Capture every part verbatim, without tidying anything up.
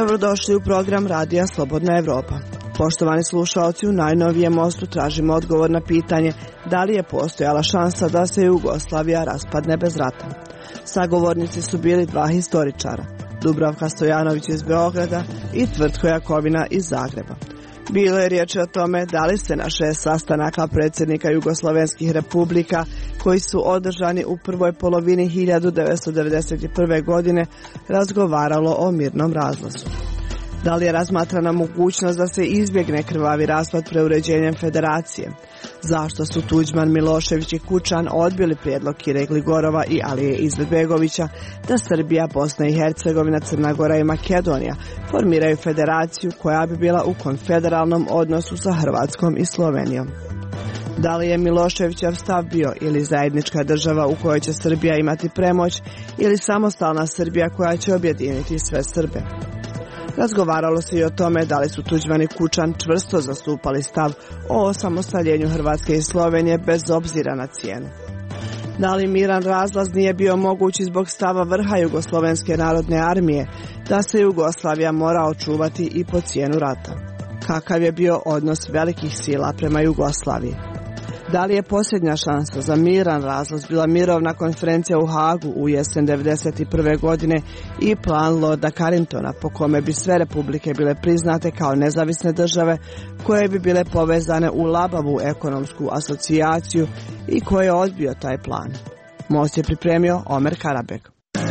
Dobrodošli u program Radija Slobodna Evropa. Poštovani slušaoci, u najnovijem mostu tražimo odgovor na pitanje da li je postojala šansa da se Jugoslavija raspadne bez rata. Sagovornici su bili dva historičara, Dubravka Stojanović iz Beograda i Tvrtko Jakovina iz Zagreba. Bilo je riječ o tome da li se na šest sastanaka predsjednika Jugoslovenskih republika koji su održani u prvoj polovini hiljadu devetsto devedeset prve. godine razgovaralo o mirnom razlazu. Da li je razmatrana mogućnost da se izbjegne krvavi raspad preuređenjem federacije? Zašto su Tuđman, Milošević i Kučan odbili prijedlog Kire Gligorova i Alije Izetbegovića da Srbija, Bosna i Hercegovina, Crna Gora i Makedonija formiraju federaciju koja bi bila u konfederalnom odnosu sa Hrvatskom i Slovenijom? Da li je Miloševićev stav bio ili zajednička država u kojoj će Srbija imati premoć ili samostalna Srbija koja će objediniti sve Srbe? Razgovaralo se i o tome da li su Tuđman i Kučan čvrsto zastupali stav o osamostaljenju Hrvatske i Slovenije bez obzira na cijenu. Da li miran razlaz nije bio moguć zbog stava vrha Jugoslovenske narodne armije da se Jugoslavija mora očuvati i po cijenu rata? Kakav je bio odnos velikih sila prema Jugoslaviji? Da li je posljednja šansa za miran razlaz bila mirovna konferencija u Hagu u jesen devedeset prve. godine i plan Lorda Carringtona po kome bi sve republike bile priznate kao nezavisne države koje bi bile povezane u labavu ekonomsku asocijaciju i koje je odbio taj plan? Most je pripremio Omer Karabek.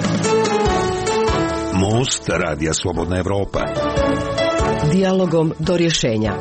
Most Radija Slobodna Evropa. Dijalogom do rješenja.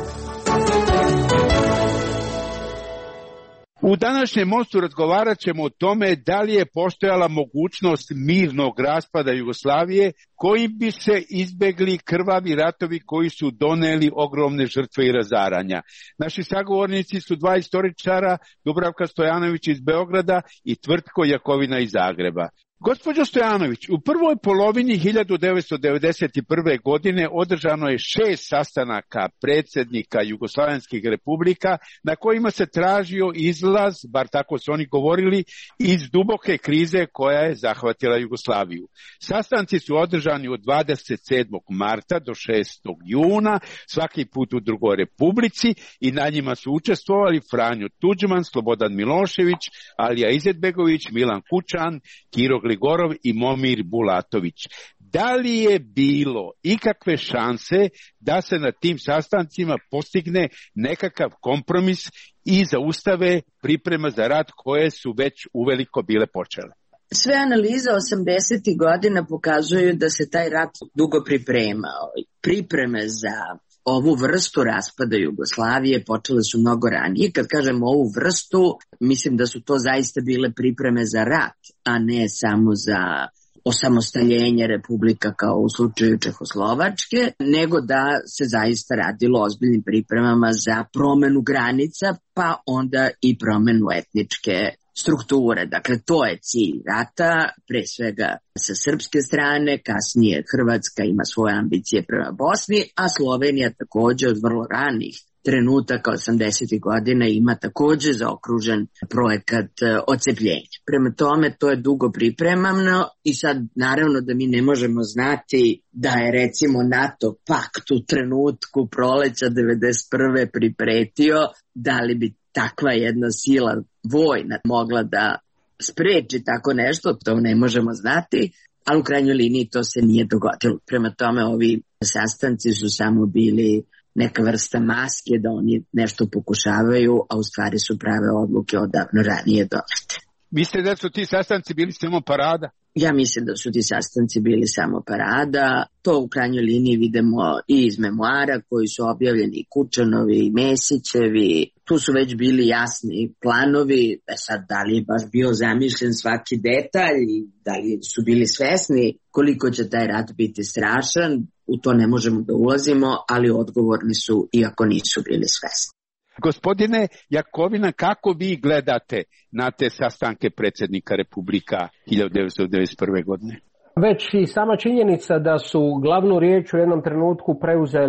U današnjem mostu razgovarat ćemo o tome da li je postojala mogućnost mirnog raspada Jugoslavije kojim bi se izbjegli krvavi ratovi koji su doneli ogromne žrtve i razaranja. Naši sagovornici su dva historičara, Dubravka Stojanović iz Beograda i Tvrtko Jakovina iz Zagreba. Gospođo Stojanović, u prvoj polovini hiljadu devetsto devedeset prve. godine održano je šest sastanaka predsjednika Jugoslavenskih republika na kojima se tražio izlaz, bar tako su oni govorili, iz duboke krize koja je zahvatila Jugoslaviju. Sastanci su održani od dvadeset sedmog marta do šestog juna, svaki put u drugoj republici, i na njima su učestvovali Franjo Tuđman, Slobodan Milošević, Alija Izetbegović, Milan Kučan, Kiro Gligorov i Momir Bulatović. Da li je bilo ikakve šanse da se na tim sastancima postigne nekakav kompromis i zaustave priprema za rat koje su već uveliko bile počele? Sve analize osamdesetih godina pokazuju da se taj rat dugo pripremao. Pripreme za ovu vrstu raspada Jugoslavije počele su mnogo ranije. Kad kažem ovu vrstu, mislim da su to zaista bile pripreme za rat, a ne samo za osamostaljenje republika kao u slučaju Čehoslovačke, nego da se zaista radilo o ozbiljnim pripremama za promenu granica, pa onda i promenu etničke strukture. Dakle, to je cilj rata, pre svega sa srpske strane, kasnije Hrvatska ima svoje ambicije prema Bosni, a Slovenija također od vrlo ranih trenutaka osamdesetih godina ima također zaokružen projekat odcepljenja. Prema tome, to je dugo pripremano i sad naravno da mi ne možemo znati da je recimo NATO pakt u trenutku proleća devedeset prve pripretio da li bi takva jedna sila vojna mogla da spreči tako nešto, to ne možemo znati, ali u krajnjoj liniji to se nije dogodilo. Prema tome, ovi sastanci su samo bili neka vrsta maske da oni nešto pokušavaju, a u stvari su prave odluke odavno ranije donete. Mislite da su ti sastanci bili samo parada? Ja mislim da su ti sastanci bili samo parada. To u krajnjoj liniji vidimo i iz memoara koji su objavljeni, Kučanovi i Mesićevi. Tu su već bili jasni planovi. E sad, da li je baš bio zamišljen svaki detalj i da li su bili svesni koliko će taj rat biti strašan, u to ne možemo da ulazimo, ali odgovorni su iako nisu bili svesni. Gospodine Jakovina, kako vi gledate na te sastanke predsjednika Republika hiljadu devetsto devedeset prve. godine? Već i sama činjenica da su glavnu riječ u jednom trenutku preuzeli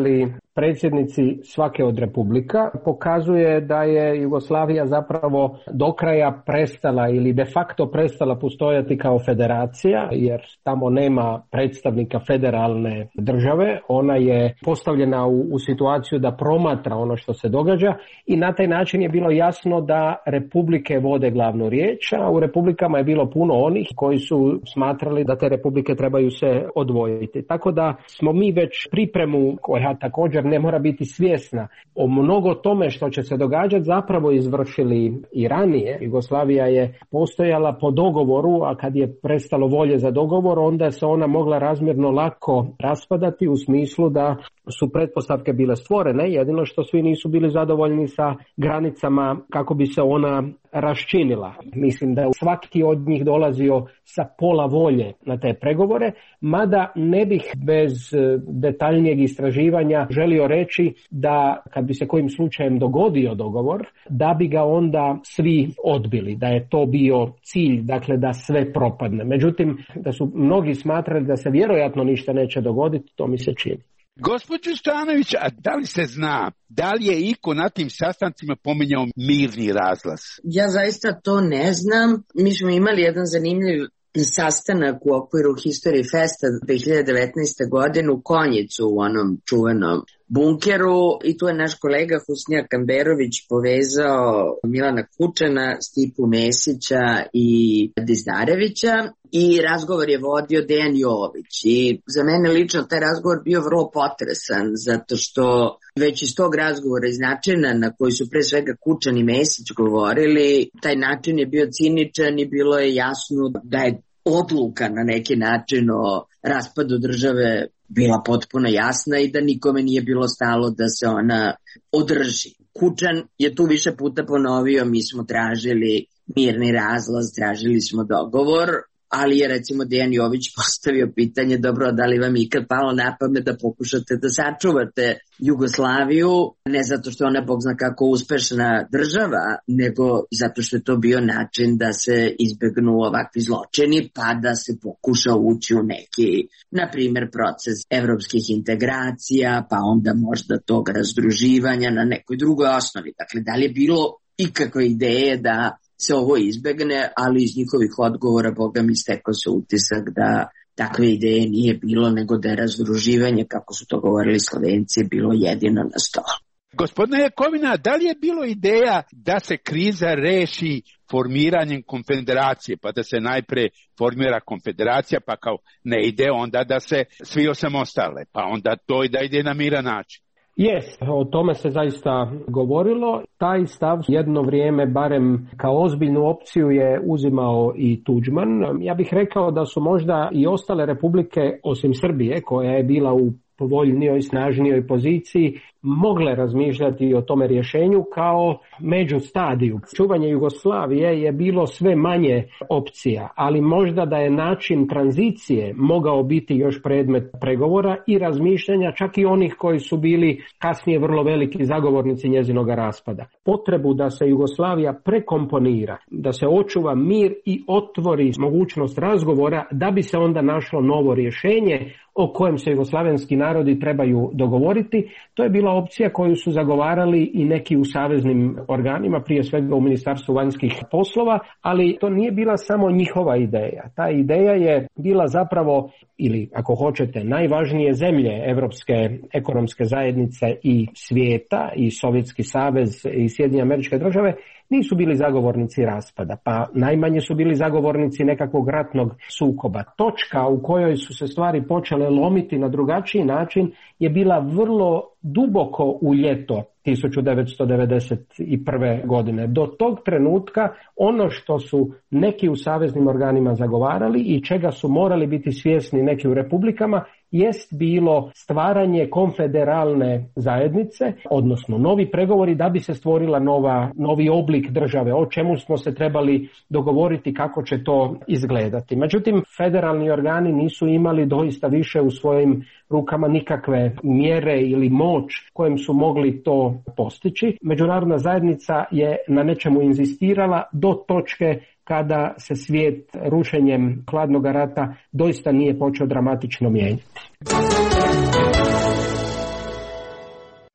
predsjednici svake od republika, pokazuje da je Jugoslavija zapravo do kraja prestala ili de facto prestala postojati kao federacija, jer tamo nema predstavnika federalne države. Ona je postavljena u, u situaciju da promatra ono što se događa i na taj način je bilo jasno da republike vode glavnu riječ, a u republikama je bilo puno onih koji su smatrali da te republike trebaju se odvojiti. Tako da smo mi već pripremu, koja također ne mora biti svjesna o mnogo tome što će se događati, zapravo izvršili i ranije. Jugoslavija je postojala po dogovoru, a kad je prestalo volje za dogovor, onda se ona mogla razmjerno lako raspadati u smislu da su pretpostavke bile stvorene, jedino što svi nisu bili zadovoljni sa granicama kako bi se ona raščinila. Mislim da je svaki od njih dolazio sa pola volje na te pregovore, mada ne bih bez detaljnijeg istraživanja želio reći da kad bi se kojim slučajem dogodio dogovor, da bi ga onda svi odbili, da je to bio cilj, dakle da sve propadne. Međutim, da su mnogi smatrali da se vjerojatno ništa neće dogoditi, to mi se čini. Gospođo Stanović, a da li se zna, da li je iko na tim sastancima pominjao mirni razlaz? Ja zaista to ne znam. Mi smo imali jedan zanimljiv sastanak u okviru History Festa dve hiljade devetnaeste. godine u Konjicu u onom čuvenom bunkeru i tu je naš kolega Husnija Kamberović povezao Milana Kučana, Stipu Mesića i Dizdarevića i razgovor je vodio Dejan Jović i za mene lično taj razgovor bio vrlo potresan zato što već iz tog razgovora iz načina na koji su pre svega Kučan i Mesić govorili, taj način je bio ciničan i bilo je jasno da je odluka na neki način o raspadu države bila potpuno jasna i da nikome nije bilo stalo da se ona održi. Kučan je tu više puta ponovio, mi smo tražili mirni razlaz, tražili smo dogovor, ali je recimo Dejan Jović postavio pitanje, dobro, da li vam ikad palo na pamet da pokušate da sačuvate Jugoslaviju, ne zato što ona bog zna kako uspešna država, nego zato što je to bio način da se izbegnu ovakvi zločini, pa da se pokuša ući u neki, na primjer, proces evropskih integracija, pa onda možda tog razdruživanja na nekoj drugoj osnovi. Dakle, da li je bilo ikakve ideje da se ovo izbegne, ali iz njihovih odgovora, boga mi, stekao se utisak da takve ideje nije bilo, nego da je razdruživanje, kako su to govorili Slovenci, bilo jedino na stolu. Gospodine Jakovina, da li je bilo ideja da se kriza reši formiranjem konfederacije, pa da se najpre formira konfederacija, pa kao ne ide onda da se svi osamostale, pa onda to i da ide na miran način? Jes, o tome se zaista govorilo. Taj stav jedno vrijeme, barem kao ozbiljnu opciju, je uzimao i Tuđman. Ja bih rekao da su možda i ostale republike, osim Srbije, koja je bila u povoljnijoj, snažnijoj poziciji, mogle razmišljati o tome rješenju kao međustadiju. Čuvanje Jugoslavije je bilo sve manje opcija, ali možda da je način tranzicije mogao biti još predmet pregovora i razmišljanja čak i onih koji su bili kasnije vrlo veliki zagovornici njezinog raspada. Potrebu da se Jugoslavija prekomponira, da se očuva mir i otvori mogućnost razgovora da bi se onda našlo novo rješenje o kojem se jugoslavenski narodi trebaju dogovoriti, to je bila opcija koju su zagovarali i neki u saveznim organima, prije svega u Ministarstvu vanjskih poslova, ali to nije bila samo njihova ideja. Ta ideja je bila zapravo, ili ako hoćete, najvažnije zemlje Evropske ekonomske zajednice i svijeta, i Sovjetski savez i Sjedinjene Američke Države, nisu bili zagovornici raspada, pa najmanje su bili zagovornici nekakvog ratnog sukoba. Točka u kojoj su se stvari počele lomiti na drugačiji način je bila vrlo duboko u ljeto tisuću devetsto devedeset prve. godine. Do tog trenutka ono što su neki u saveznim organima zagovarali i čega su morali biti svjesni neki u republikama jest bilo stvaranje konfederalne zajednice, odnosno novi pregovori da bi se stvorila nova, novi oblik države, o čemu smo se trebali dogovoriti kako će to izgledati. Međutim, federalni organi nisu imali doista više u svojim rukama nikakve mjere ili moć kojim su mogli to postići. Međunarodna zajednica je na nečemu inzistirala do točke kada se svijet rušenjem hladnog rata doista nije počeo dramatično mijenjati.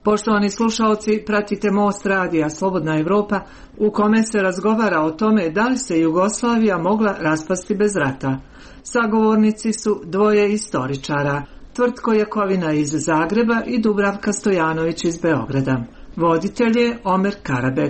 Poštovani slušaoci, pratite Most radija Slobodna Evropa u kome se razgovara o tome da li se Jugoslavija mogla raspasti bez rata. Sagovornici su dvoje istoričara, Tvrtko Jakovina iz Zagreba i Dubravka Stojanović iz Beograda. Voditelj je Omer Karabeg.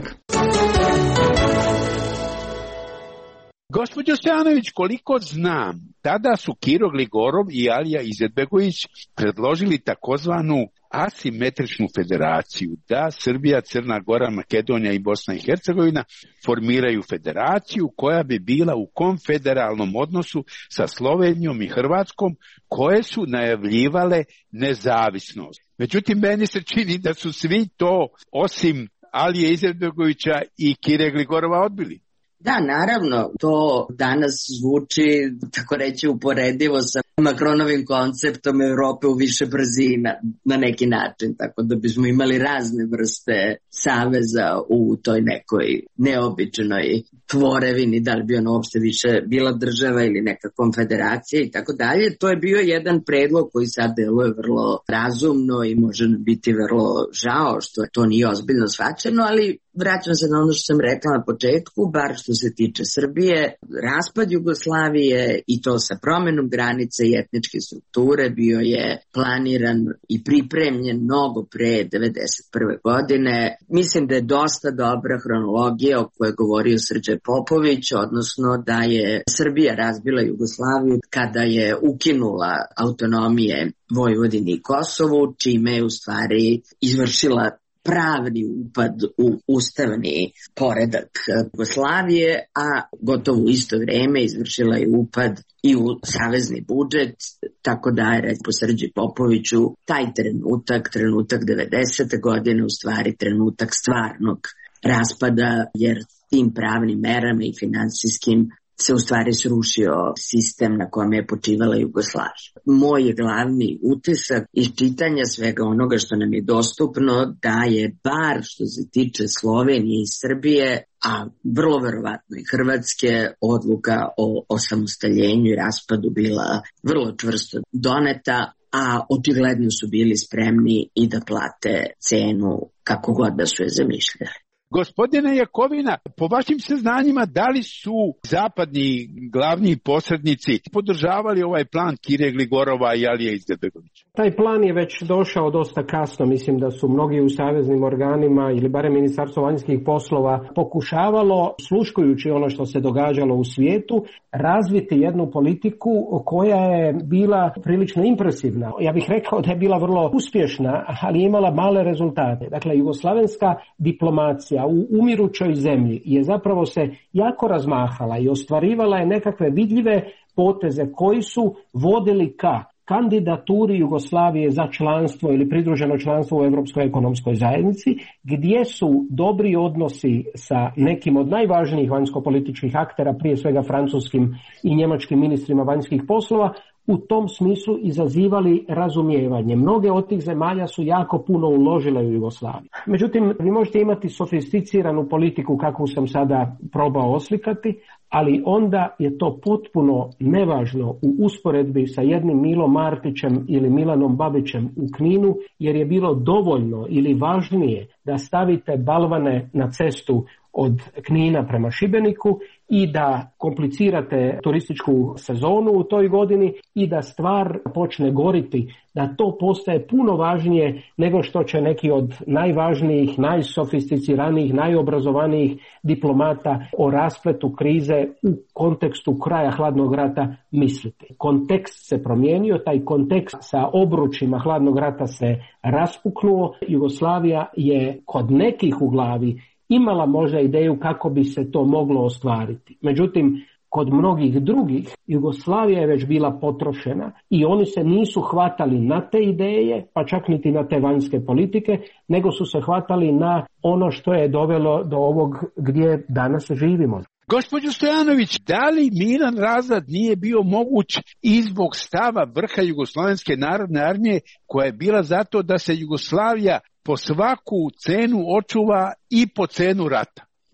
Gospođo Stojanović, koliko znam, tada su Kiro Gligorov i Alija Izetbegović predložili takozvanu asimetričnu federaciju, da Srbija, Crna Gora, Makedonija i Bosna i Hercegovina formiraju federaciju koja bi bila u konfederalnom odnosu sa Slovenijom i Hrvatskom, koje su najavljivale nezavisnost. Međutim, meni se čini da su svi to, osim Alije Izetbegovića i Kire Gligorova, odbili. Da, naravno, to danas zvuči, tako reći, uporedivo sa Macronovim konceptom Evrope u više brzina na neki način, tako da bismo imali razne vrste saveza u toj nekoj neobičnoj tvorevini, da li bi ono uopšte više bila država ili neka konfederacija i tako dalje. To je bio jedan predlog koji sad deluje vrlo razumno i može biti vrlo žao što to nije ozbiljno shvaćeno, ali vraćam se na ono što sam rekla na početku, bar što se tiče Srbije, raspad Jugoslavije i to sa promenom granice i etničke strukture bio je planiran i pripremljen mnogo pre devedeset prve godine. Mislim da je dosta dobra hronologija o kojoj je govorio Srđan Popović, odnosno da je Srbija razbila Jugoslaviju kada je ukinula autonomije Vojvodini i Kosovu, čime je u stvari izvršila pravni upad u ustavni poredak Jugoslavije, a gotovo u isto vrijeme izvršila je upad i u savezni budžet, tako da je, reći po Srđi Popoviću, taj trenutak, trenutak devedesete godine, u stvari trenutak stvarnog raspada, jer tim pravnim merama i finansijskim se u stvari srušio sistem na kojem je počivala Jugoslavija. Moj glavni utisak iz čitanja svega onoga što nam je dostupno, da je bar što se tiče Slovenije i Srbije, a vrlo verovatno i Hrvatske, odluka o osamostaljenju i raspadu bila vrlo čvrsto doneta, a očigledno su bili spremni i da plate cenu kako god da su je zamišljali. Gospodine Jakovina, po vašim saznanjima, da li su zapadni glavni posrednici podržavali ovaj plan Kire Gligorova i Alije Izetbegovića? Taj plan je već došao dosta kasno. Mislim da su mnogi u saveznim organima ili barem Ministarstvo vanjskih poslova pokušavalo, sluškujući ono što se događalo u svijetu, razviti jednu politiku koja je bila prilično impresivna. Ja bih rekao da je bila vrlo uspješna, ali imala male rezultate. Dakle, jugoslavenska diplomacija u umirućoj zemlji je zapravo se jako razmahala i ostvarivala je nekakve vidljive poteze koji su vodili ka kandidaturi Jugoslavije za članstvo ili pridruženo članstvo u Europskoj ekonomskoj zajednici, gdje su dobri odnosi sa nekim od najvažnijih vanjskopolitičkih aktera, prije svega francuskim i njemačkim ministrima vanjskih poslova, u tom smislu izazivali razumijevanje. Mnoge od tih zemalja su jako puno uložile u Jugoslaviju. Međutim, vi možete imati sofisticiranu politiku kakvu sam sada probao oslikati, ali onda je to potpuno nevažno u usporedbi sa jednim Milom Martićem ili Milanom Babićem u Kninu, jer je bilo dovoljno ili važnije da stavite balvane na cestu od Knina prema Šibeniku i da komplicirate turističku sezonu u toj godini i da stvar počne goriti, da to postaje puno važnije nego što će neki od najvažnijih, najsofisticiranijih, najobrazovanijih diplomata o raspletu krize u kontekstu kraja hladnog rata misliti. Kontekst se promijenio, taj kontekst sa obručima hladnog rata se raspuknuo. Jugoslavija je kod nekih u glavi imala možda ideju kako bi se to moglo ostvariti. Međutim, kod mnogih drugih Jugoslavija je već bila potrošena i oni se nisu hvatali na te ideje, pa čak niti na te vanjske politike, nego su se hvatali na ono što je dovelo do ovog gdje danas živimo. Gospođo Stojanović, da li miran razrad nije bio moguć i zbog stava vrha Jugoslovenske narodne armije, koja je bila zato da se Jugoslavija po svaku cenu očuva i po cenu rata?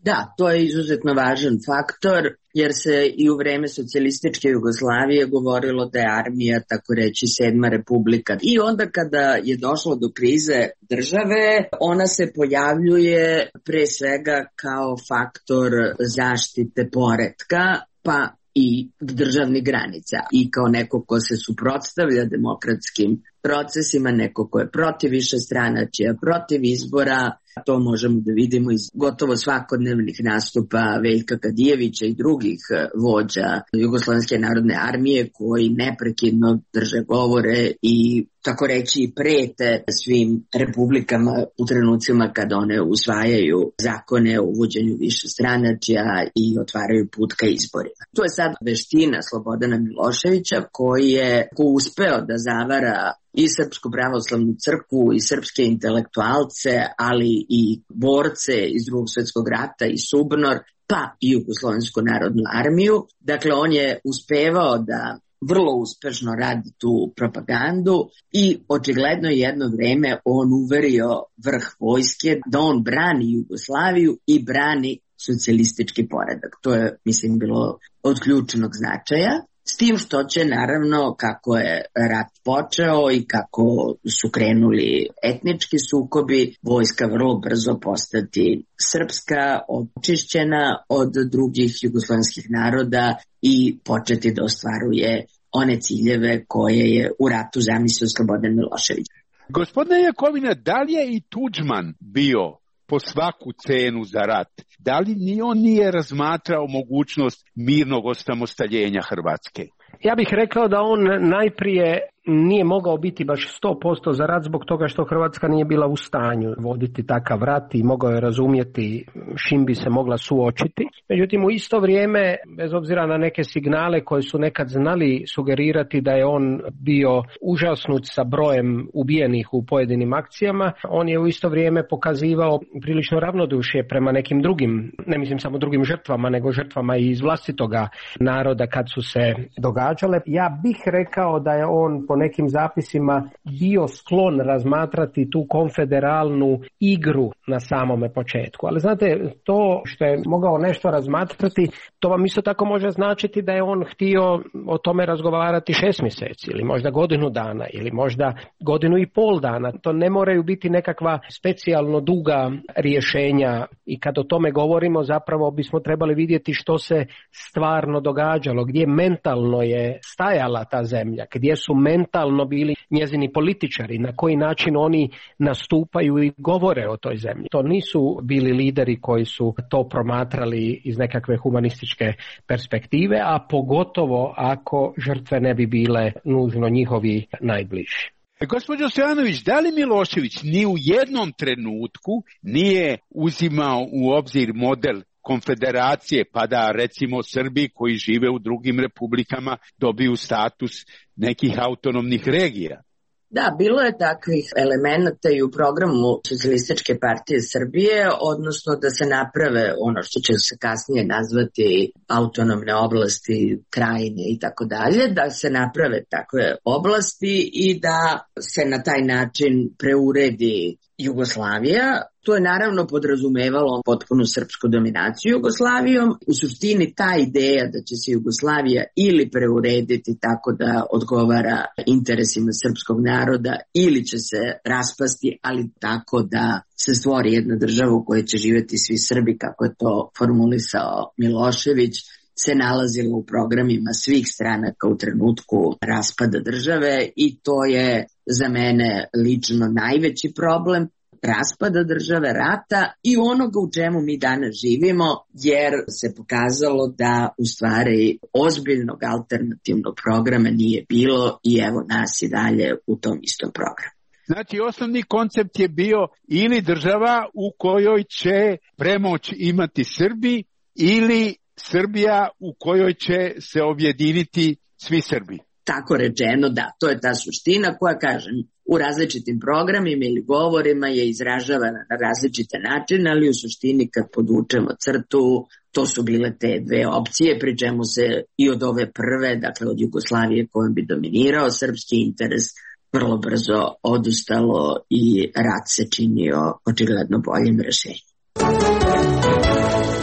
Da, to je izuzetno važan faktor, jer se i u vreme socijalističke Jugoslavije govorilo da je armija, tako reći, sedma republika. I onda kada je došlo do krize države, ona se pojavljuje pre svega kao faktor zaštite poretka, pa i državnih granica. I kao neko ko se suprotstavlja demokratskim procesima, neko ko je protiv višestranačja, protiv izbora. To možemo da vidimo iz gotovo svakodnevnih nastupa Veljka Kadijevića i drugih vođa Jugoslovenske narodne armije koji neprekidno drže govore i tako reći prete svim republikama u trenucima kada one usvajaju zakone o uvođenju višestranačja i otvaraju put ka izborima. To je sad veština Slobodana Miloševića koji je ko uspeo da zavara i Srpsku pravoslavnu crkvu i srpske intelektualce, ali i borce iz Drugog svjetskog rata i SUBNOR, pa i Jugoslovensku narodnu armiju. Dakle, on je uspevao da vrlo uspešno radi tu propagandu i očigledno jedno vreme on uverio vrh vojske da on brani Jugoslaviju i brani socijalistički poredak. To je, mislim, bilo od ključnog značaja. S tim što će, naravno, kako je rat počeo i kako su krenuli etnički sukobi, vojska vrlo brzo postati srpska, očišćena od drugih jugoslovenskih naroda i početi da ostvaruje one ciljeve koje je u ratu zamislio Slobodan Milošević. Gospodine Jakovina, da li je i Tuđman bio po svaku cenu za rat? Da li ni on nije razmatrao mogućnost mirnog osamostaljenja Hrvatske? Ja bih rekao da on najprije nije mogao biti baš sto posto za rat zbog toga što Hrvatska nije bila u stanju voditi takav rat i mogao je razumjeti šim bi se mogla suočiti. Međutim, u isto vrijeme, bez obzira na neke signale koje su nekad znali sugerirati da je on bio užasnut sa brojem ubijenih u pojedinim akcijama, on je u isto vrijeme pokazivao prilično ravnodušje prema nekim drugim, ne mislim samo drugim žrtvama, nego žrtvama i iz vlastitoga naroda kad su se događale. Ja bih rekao da je on po nekim zapisima bio sklon razmatrati tu konfederalnu igru na samome početku. Ali znate, to što je mogao nešto razmatrati, to vam isto tako može značiti da je on htio o tome razgovarati šest mjeseci ili možda godinu dana ili možda godinu i pol dana. To ne moraju biti nekakva specijalno duga rješenja i kad o tome govorimo zapravo bismo trebali vidjeti što se stvarno događalo, gdje mentalno je stajala ta zemlja, gdje su mentalno bili njezini političari, na koji način oni nastupaju i govore o toj zemlji. To nisu bili lideri koji su to promatrali iz nekakve humanističke perspektive, a pogotovo ako žrtve ne bi bile nužno njihovi najbliži. Gospođo Stojanović, da li Milošević ni u jednom trenutku nije uzimao u obzir model konfederacije, pa da recimo Srbi koji žive u drugim republikama dobiju status nekih autonomnih regija? Da, bilo je takvih elemenata i u programu Socijalističke partije Srbije, odnosno da se naprave ono što će se kasnije nazvati autonomne oblasti, krajine i tako dalje, da se naprave takve oblasti i da se na taj način preuredi Jugoslavija. To je naravno podrazumevalo potpunu srpsku dominaciju Jugoslavijom. U suštini ta ideja da će se Jugoslavija ili preurediti tako da odgovara interesima srpskog naroda ili će se raspasti, ali tako da se stvori jedna država u kojoj će živjeti svi Srbi, kako je to formulisao Milošević, se nalazilo u programima svih stranaka u trenutku raspada države i to je za mene lično najveći problem raspada države, rata i onoga u čemu mi danas živimo, jer se pokazalo da u stvari ozbiljnog alternativnog programa nije bilo i evo nas i dalje u tom istom programu. Znači, osnovni koncept je bio ili država u kojoj će premoć imati Srbi ili Srbija u kojoj će se objediniti svi Srbi. Tako rečeno, da, to je ta suština koja, kažem, u različitim programima ili govorima je izražavana na različite načine, ali u suštini kad podvučemo crtu, to su bile te dve opcije, pri čemu se i od ove prve, dakle od Jugoslavije kojom bi dominirao srpski interes, vrlo brzo odustalo i rat se činio očigledno boljim rješenjem.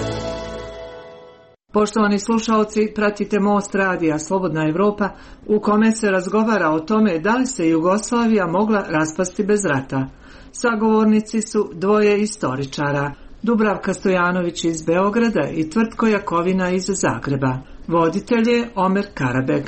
Poštovani slušalci, pratite Most radija Slobodna Evropa u kome se razgovara o tome da li se Jugoslavija mogla raspasti bez rata. Sagovornici su dvoje istoričara, Dubravka Stojanović iz Beograda i Tvrtko Jakovina iz Zagreba. Voditelj je Omer Karabeg.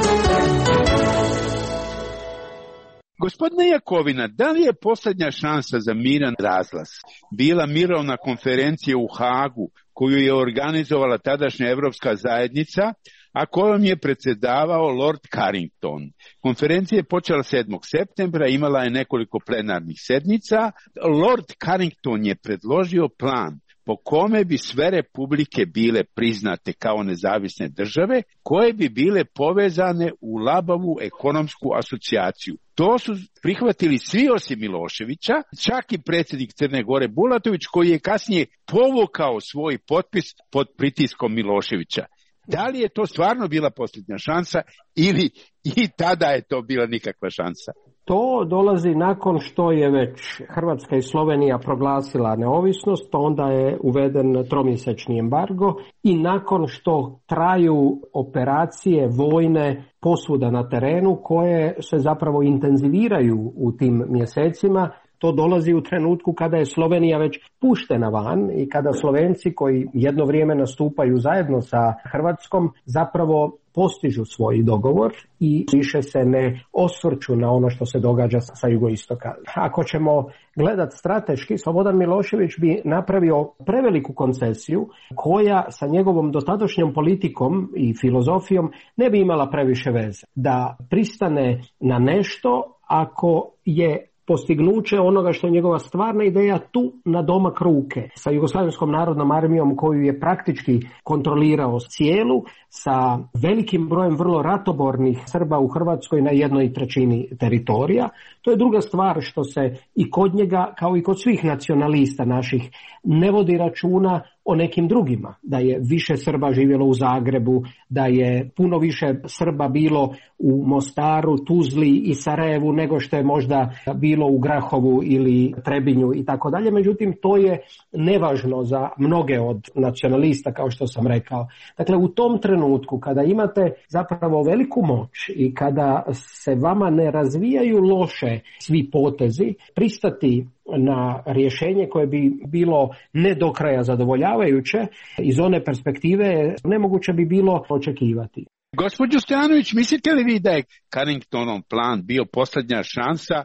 Gospodine Jakovina, da li je posljednja šansa za miran razlaz bila mirovna konferencija u Hagu koju je organizovala tadašnja Evropska zajednica, a kojom je predsjedavao Lord Carrington? Konferencija je počela sedmog septembra, imala je nekoliko plenarnih sednica. Lord Carrington je predložio plan po kome bi sve republike bile priznate kao nezavisne države, koje bi bile povezane u labavu ekonomsku asocijaciju. To su prihvatili svi osim Miloševića, čak i predsjednik Crne Gore Bulatović, koji je kasnije povukao svoj potpis pod pritiskom Miloševića. Da li je to stvarno bila posljednja šansa ili i tada je to bila nikakva šansa? To dolazi nakon što je već Hrvatska i Slovenija proglasila neovisnost, pa onda je uveden tromjesečni embargo i nakon što traju operacije vojne posvuda na terenu koje se zapravo intenziviraju u tim mjesecima. To dolazi u trenutku kada je Slovenija već puštena van i kada Slovenci koji jedno vrijeme nastupaju zajedno sa Hrvatskom zapravo postižu svoj dogovor i više se ne osvrću na ono što se događa sa jugoistoka. Ako ćemo gledati strateški, Slobodan Milošević bi napravio preveliku koncesiju koja sa njegovom dotadašnjom politikom i filozofijom ne bi imala previše veze. Da pristane na nešto ako je postignuće onoga što je njegova stvarna ideja tu na domak ruke, sa Jugoslavenskom narodnom armijom koju je praktički kontrolirao cijelu, sa velikim brojem vrlo ratobornih Srba u Hrvatskoj na jednoj trećini teritorija. To je druga stvar što se i kod njega, kao i kod svih nacionalista naših, ne vodi računa o nekim drugima, da je više Srba živjelo u Zagrebu, da je puno više Srba bilo u Mostaru, Tuzli i Sarajevu nego što je možda bilo u Grahovu ili Trebinju i tako dalje. Međutim, to je nevažno za mnoge od nacionalista, kao što sam rekao. Dakle, u tom trenutku kada imate zapravo veliku moć i kada se vama ne razvijaju loše svi potezi, pristati na rješenje koje bi bilo ne do kraja zadovoljavajuće, iz one perspektive nemoguće bi bilo očekivati. Gospođo Stojanović, mislite li vi da je Carringtonov plan bio posljednja šansa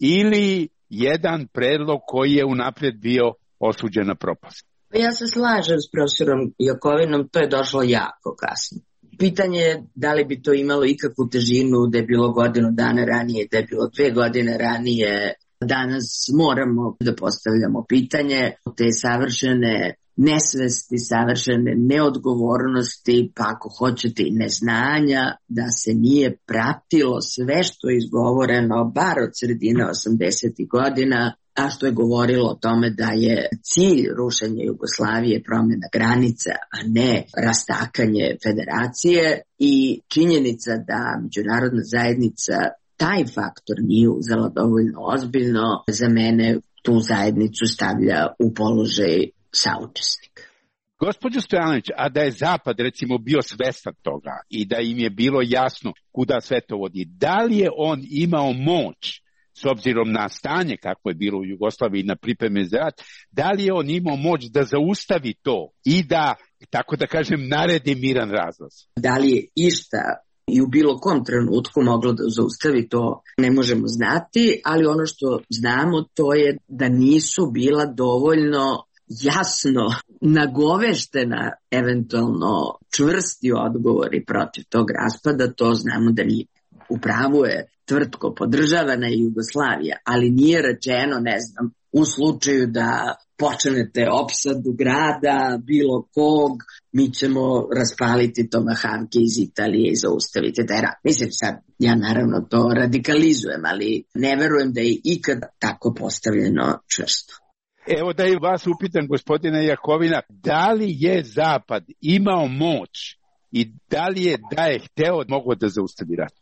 ili jedan predlog koji je unaprijed bio osuđen na propast? Ja se slažem s profesorom Jakovinom, to je došlo jako kasno. Pitanje je da li bi to imalo ikakvu težinu da je bilo godinu dana ranije, da je bilo dve godine ranije. Danas moramo da postavljamo pitanje te savršene nesvesti, savršene neodgovornosti, pa ako hoćete i neznanja, da se nije pratilo sve što je izgovoreno, bar od sredine osamdesetih godina, a što je govorilo o tome da je cilj rušenja Jugoslavije promjena granica, a ne rastakanje federacije, i činjenica da međunarodna zajednica taj faktor nije uzela dovoljno ozbiljno, za mene tu zajednicu stavlja u položaj saučesnika. Gospođo Stojanović, a da je Zapad recimo bio svestan toga i da im je bilo jasno kuda sve to vodi, da li je on imao moć, s obzirom na stanje kako je bilo u Jugoslaviji na pripreme za rat, da li je on imao moć da zaustavi to i da, tako da kažem, naredi miran razlaz? Da li je išta i u bilo kom trenutku moglo da zaustavi, to ne možemo znati, ali ono što znamo to je da nisu bila dovoljno jasno nagoveštena eventualno čvrsti odgovori protiv tog raspada, to znamo da nije. U pravu je Tvrtko, podržavana je Jugoslavija, ali nije rečeno, ne znam, u slučaju da počnete opsadu grada, bilo kog, mi ćemo raspaliti tomahavke iz Italije i zaustaviti taj rat. Mislim sad, ja naravno to radikalizujem, ali ne verujem da je ikad tako postavljeno čvrsto. Evo da i vas upitam, gospodina Jakovina, da li je Zapad imao moć i da li je da je hteo mogao da zaustavi rat?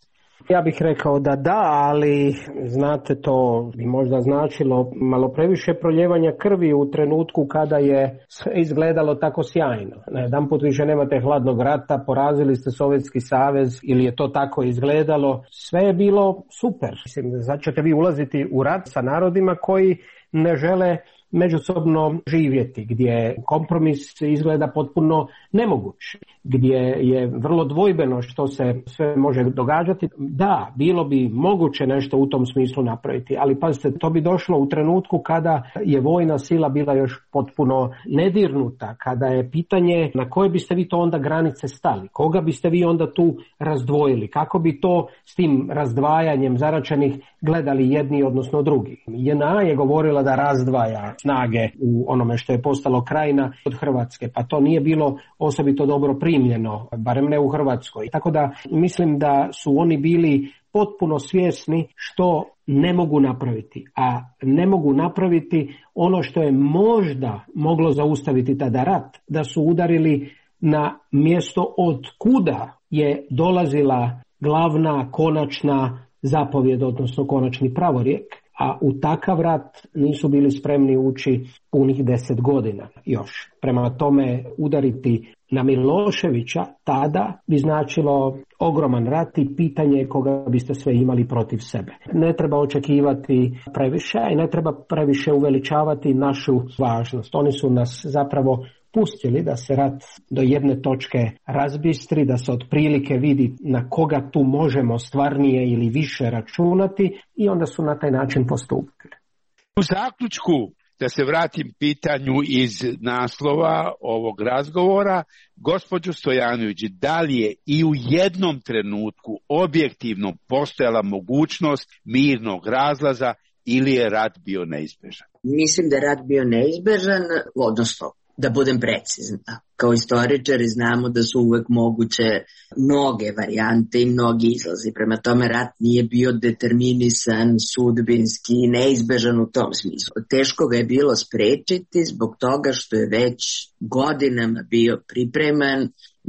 Ja bih rekao da da, ali znate, to bi možda značilo malo previše proljevanja krvi u trenutku kada je sve izgledalo tako sjajno. Na jedan put više nemate hladnog rata, porazili ste Sovjetski savez ili je to tako izgledalo. Sve je bilo super. Mislim, sad ćete vi ulaziti u rat sa narodima koji ne žele međusobno živjeti, gdje kompromis izgleda potpuno nemoguć, gdje je vrlo dvojbeno što se sve može događati. Da, bilo bi moguće nešto u tom smislu napraviti, ali pazite, to bi došlo u trenutku kada je vojna sila bila još potpuno nedirnuta, kada je pitanje na koje biste vi to onda granice stali, koga biste vi onda tu razdvojili, kako bi to s tim razdvajanjem zaračenih gledali jedni odnosno drugi. J N A je govorila da razdvaja snage u onome što je postalo Krajina od Hrvatske, pa to nije bilo osobito dobro primljeno, barem ne u Hrvatskoj. Tako da mislim da su oni bili potpuno svjesni što ne mogu napraviti, a ne mogu napraviti ono što je možda moglo zaustaviti tada rat, da su udarili na mjesto od kuda je dolazila glavna, konačna zapovjed, odnosno konačni pravorijek, a u takav rat nisu bili spremni ući punih deset godina još. Prema tome, udariti na Miloševića tada bi značilo ogroman rat i pitanje koga biste sve imali protiv sebe. Ne treba očekivati previše i ne treba previše uveličavati našu važnost. Oni su nas zapravo pustili da se rat do jedne točke razbistri, da se otprilike vidi na koga tu možemo stvarnije ili više računati i onda su na taj način postupili. U zaključku, da se vratim pitanju iz naslova ovog razgovora, gospođo Stojanović, da li je i u jednom trenutku objektivno postojala mogućnost mirnog razlaza ili je rat bio neizbežan? Mislim da je rat bio neizbežan, odnosno da budem precizna. Kao istoričari znamo da su uvek moguće mnoge varijante i mnogi izlazi. Prema tome, rat nije bio determinisan, sudbinski, neizbežan u tom smislu. Teško ga je bilo sprečiti zbog toga što je već godinama bio pripreman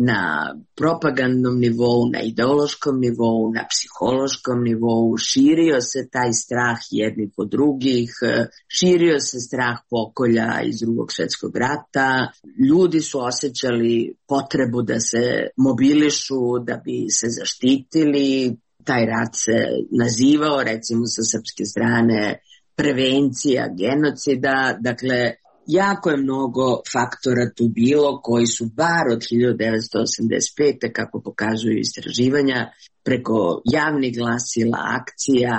na propagandnom nivou, na ideološkom nivou, na psihološkom nivou. Širio se taj strah jednih od drugih, širio se strah pokolja iz Drugog svjetskog rata. Ljudi su osjećali potrebu da se mobilišu, da bi se zaštitili. Taj rat se nazivao, recimo sa srpske strane, prevencija genocida. Dakle, jako je mnogo faktora tu bilo koji su bar od hiljadu devetsto osamdeset pete, kako pokazuju istraživanja, preko javnih glasila, akcija,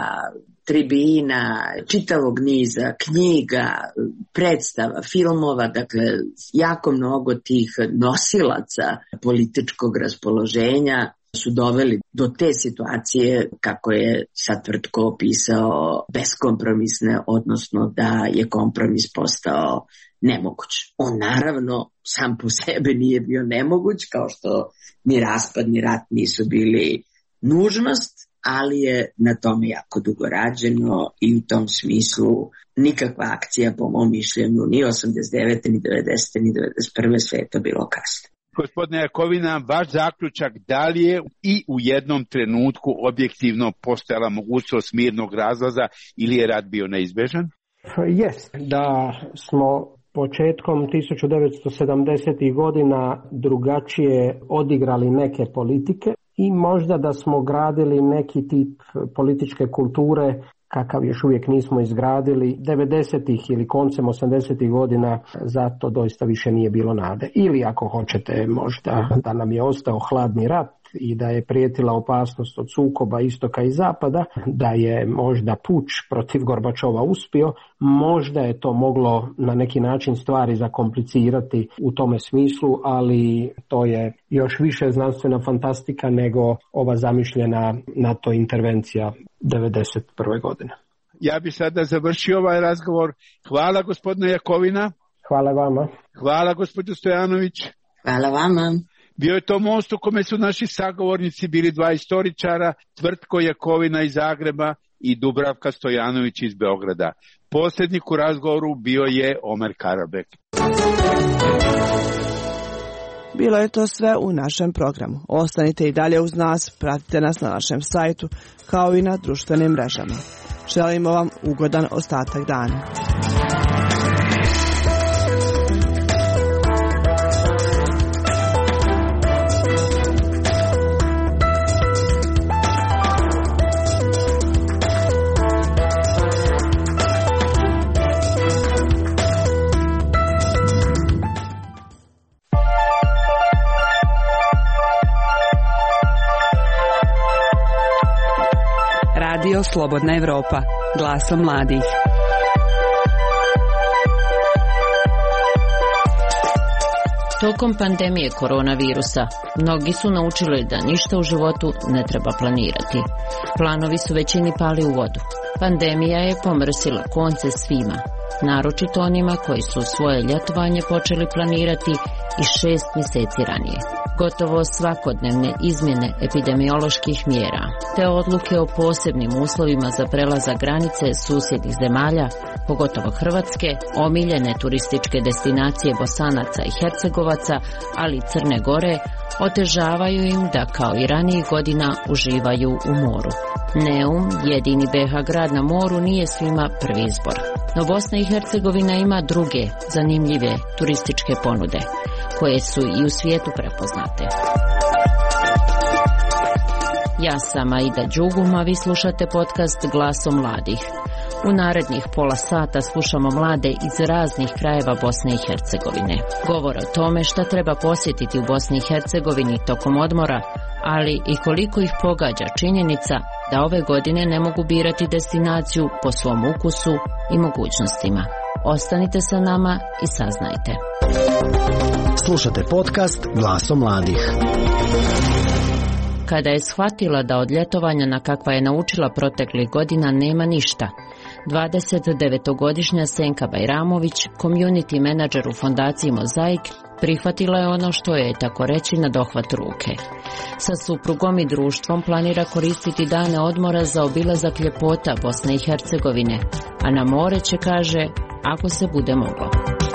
tribina, čitavog niza, knjiga, predstava, filmova, dakle jako mnogo tih nosilaca političkog raspoloženja su doveli do te situacije, kako je sad Tvrtko opisao, beskompromisne, odnosno da je kompromis postao nemoguć. On naravno sam po sebi nije bio nemoguć, kao što ni raspad ni rat nisu bili nužnost, ali je na tome jako dugo rađeno i u tom smislu nikakva akcija, po mom mišljenju, ni osamdeset devete, ni devedesete, ni devedeset prve sve je to bilo kasno. Gospodine Jakovina, vaš zaključak, da li je i u jednom trenutku objektivno postojala mogućnost mirnog razlaza ili je rat bio neizbežan? Jest, da smo početkom tisuću devetsto sedamdesetih godina drugačije odigrali neke politike i možda da smo gradili neki tip političke kulture kakav još uvijek nismo izgradili devedesetih ili koncem osamdesetih godina, zato doista više nije bilo nade. Ili ako hoćete možda da nam je ostao hladni rat i da je prijetila opasnost od sukoba istoka i zapada, da je možda puč protiv Gorbačova uspio, možda je to moglo na neki način stvari zakomplicirati u tome smislu, ali to je još više znanstvena fantastika nego ova zamišljena NATO intervencija devedeset prve godine. Ja bih sada završio ovaj razgovor. Hvala gospodine Jakovina. Hvala vama. Hvala gospođo Stojanović. Hvala vama. Bio je to most u kome su naši sagovornici bili dva istoričara, Tvrtko Jakovina iz Zagreba i Dubravka Stojanović iz Beograda. Posljednik u razgovoru bio je Omer Karabek. Bilo je to sve u našem programu. Ostanite i dalje uz nas, pratite nas na našem sajtu kao i na društvenim mrežama. Želimo vam ugodan ostatak dana. Radio Slobodna Evropa, glasom mladih. Tokom pandemije koronavirusa, mnogi su naučili da ništa u životu ne treba planirati. Planovi su većini pali u vodu. Pandemija je pomrsila konce svima, naročito onima koji su svoje ljetovanje počeli planirati i šest mjeseci ranije. Gotovo svakodnevne izmjene epidemioloških mjera, te odluke o posebnim uslovima za prelazak granice susjednih zemalja, pogotovo Hrvatske, omiljene turističke destinacije Bosanaca i Hercegovaca, ali i Crne Gore, otežavaju im da kao i ranijih godina uživaju u moru. Neum, jedini be ha grad na moru, nije svima prvi izbor. No Bosna i Hercegovina ima druge zanimljive turističke ponude, koje su i u svijetu prepoznate. Ja sam Aida Đugum, a vi slušate podcast Glasom mladih. U narednih pola sata slušamo mlade iz raznih krajeva Bosne i Hercegovine. Govore o tome šta treba posjetiti u Bosni i Hercegovini tokom odmora, ali i koliko ih pogađa činjenica da ove godine ne mogu birati destinaciju po svom ukusu i mogućnostima. Ostanite sa nama i saznajte. Slušate podcast Glasom mladih. Kada je shvatila da od ljetovanja na kakva je naučila proteklih godina nema ništa, dvadesetdevetogodišnja Senka Bajramović, community menadžer u fondaciji Mozaik, prihvatila je ono što je, tako reći, na dohvat ruke. Sa suprugom i društvom planira koristiti dane odmora za obilazak ljepota Bosne i Hercegovine, a na more će, kaže, ako se bude moglo.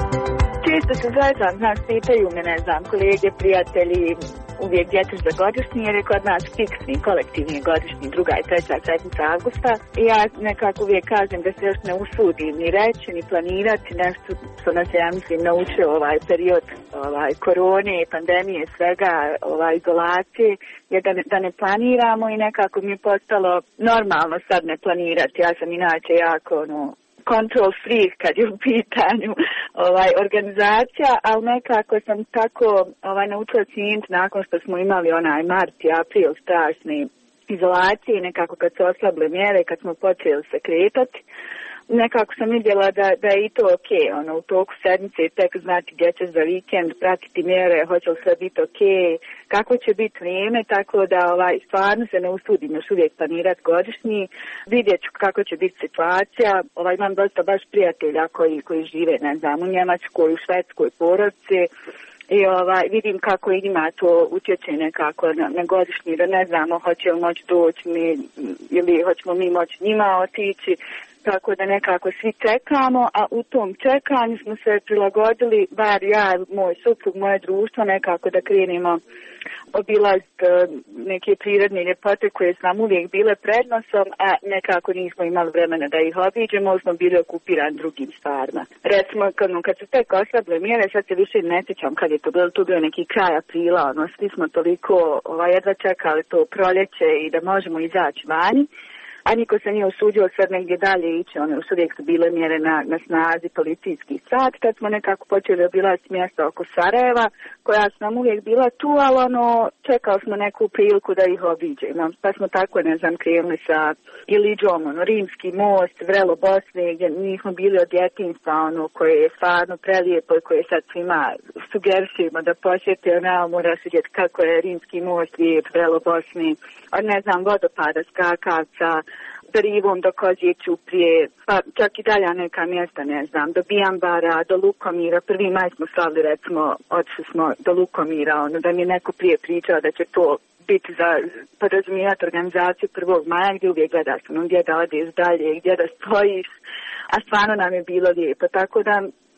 Često se zaista nas pitaju me, ne znam, kolege, prijatelji, uvijek dječeš za godišnji, jer je kod nas fiksni, kolektivni godišnji, druga i treća sedmica avgusta. I ja nekako uvijek kažem da se još ne usudim ni reći, ni planirati nešto što nas je, ja mislim, naučio ovaj period ovaj, korone, pandemije, svega, ovaj, izolacije, je da ne, da ne planiramo i nekako mi je postalo normalno sad ne planirati. Ja sam inače jako, ono, control freak kad je u pitanju ovaj, organizacija, ali nekako sam tako ovaj, naučila cijeniti nakon što smo imali onaj mart i april strašne izolacije, nekako kad se oslable mjere, kad smo počeli se kretati, nekako sam vidjela da, da je i to ok, ono, u toku sedmice tek znati gdje ćeš za vikend, pratiti mjere, hoće li sve biti ok, kako će biti vrijeme, tako da ovaj, stvarno se ne usudim još uvijek planirati godišnji, vidjet ću kako će biti situacija, ovaj, imam dosta baš prijatelja koji, koji žive, ne znam, u Njemačkoj, u Švedskoj porodici, i ovaj, vidim kako njima to utječe nekako na, na godišnji, da ne znamo hoće li moći doći mi, ili hoćemo mi moći njima otići, tako da nekako svi čekamo, a u tom čekanju smo se prilagodili, bar ja, moj suprug, moje društvo, nekako da krenemo obilaziti neke prirodne ljepote koje su nam uvijek bile prednosom, a nekako nismo imali vremena da ih obiđemo, smo bili okupirani drugim stvarima. Recimo, kad, kad su tek oslable mjere, sad se više ne sjećam kad je to bilo, to bio neki kraj aprila, ono, svi smo toliko ovaj, jedva čekali to proljeće i da možemo izaći vani. A niko se nije usudio sad negdje dalje ići, one još uvijek su bile mjere na, na snazi, policijski sat, tad smo nekako počeli obilaziti mjesta oko Sarajeva, koja su nam uvijek bila tu, ali ono, čekali smo neku priliku da ih obiđemo. Pa smo tako, ne znam, krenuli sa Iliđom, ono, Rimski most, Vrelo Bosne, gdje nismo bili od djetinjstva, ono, koje je stvarno prelijepo i koje sad svima sugerisujemo da posjete, ono, moraš vidjeti kako je Rimski most lijep, Vrelo Bosne, od, ne znam, vodopada, skakavca, Rivom do Kozije Ćuprije, pa čak i dalja neka mjesta, ne znam, do Bijambara, do Lukomira. Prvi maj smo slavili, recimo, odšli smo do Lukomira, ono, da mi je neko prije pričao da će to biti za podrazumijevati organizaciju prvog maja, gdje uvijek gledaš, ono, gdje da odeš dalje, gdje da stojiš, a stvarno nam je bilo lijepo, tako da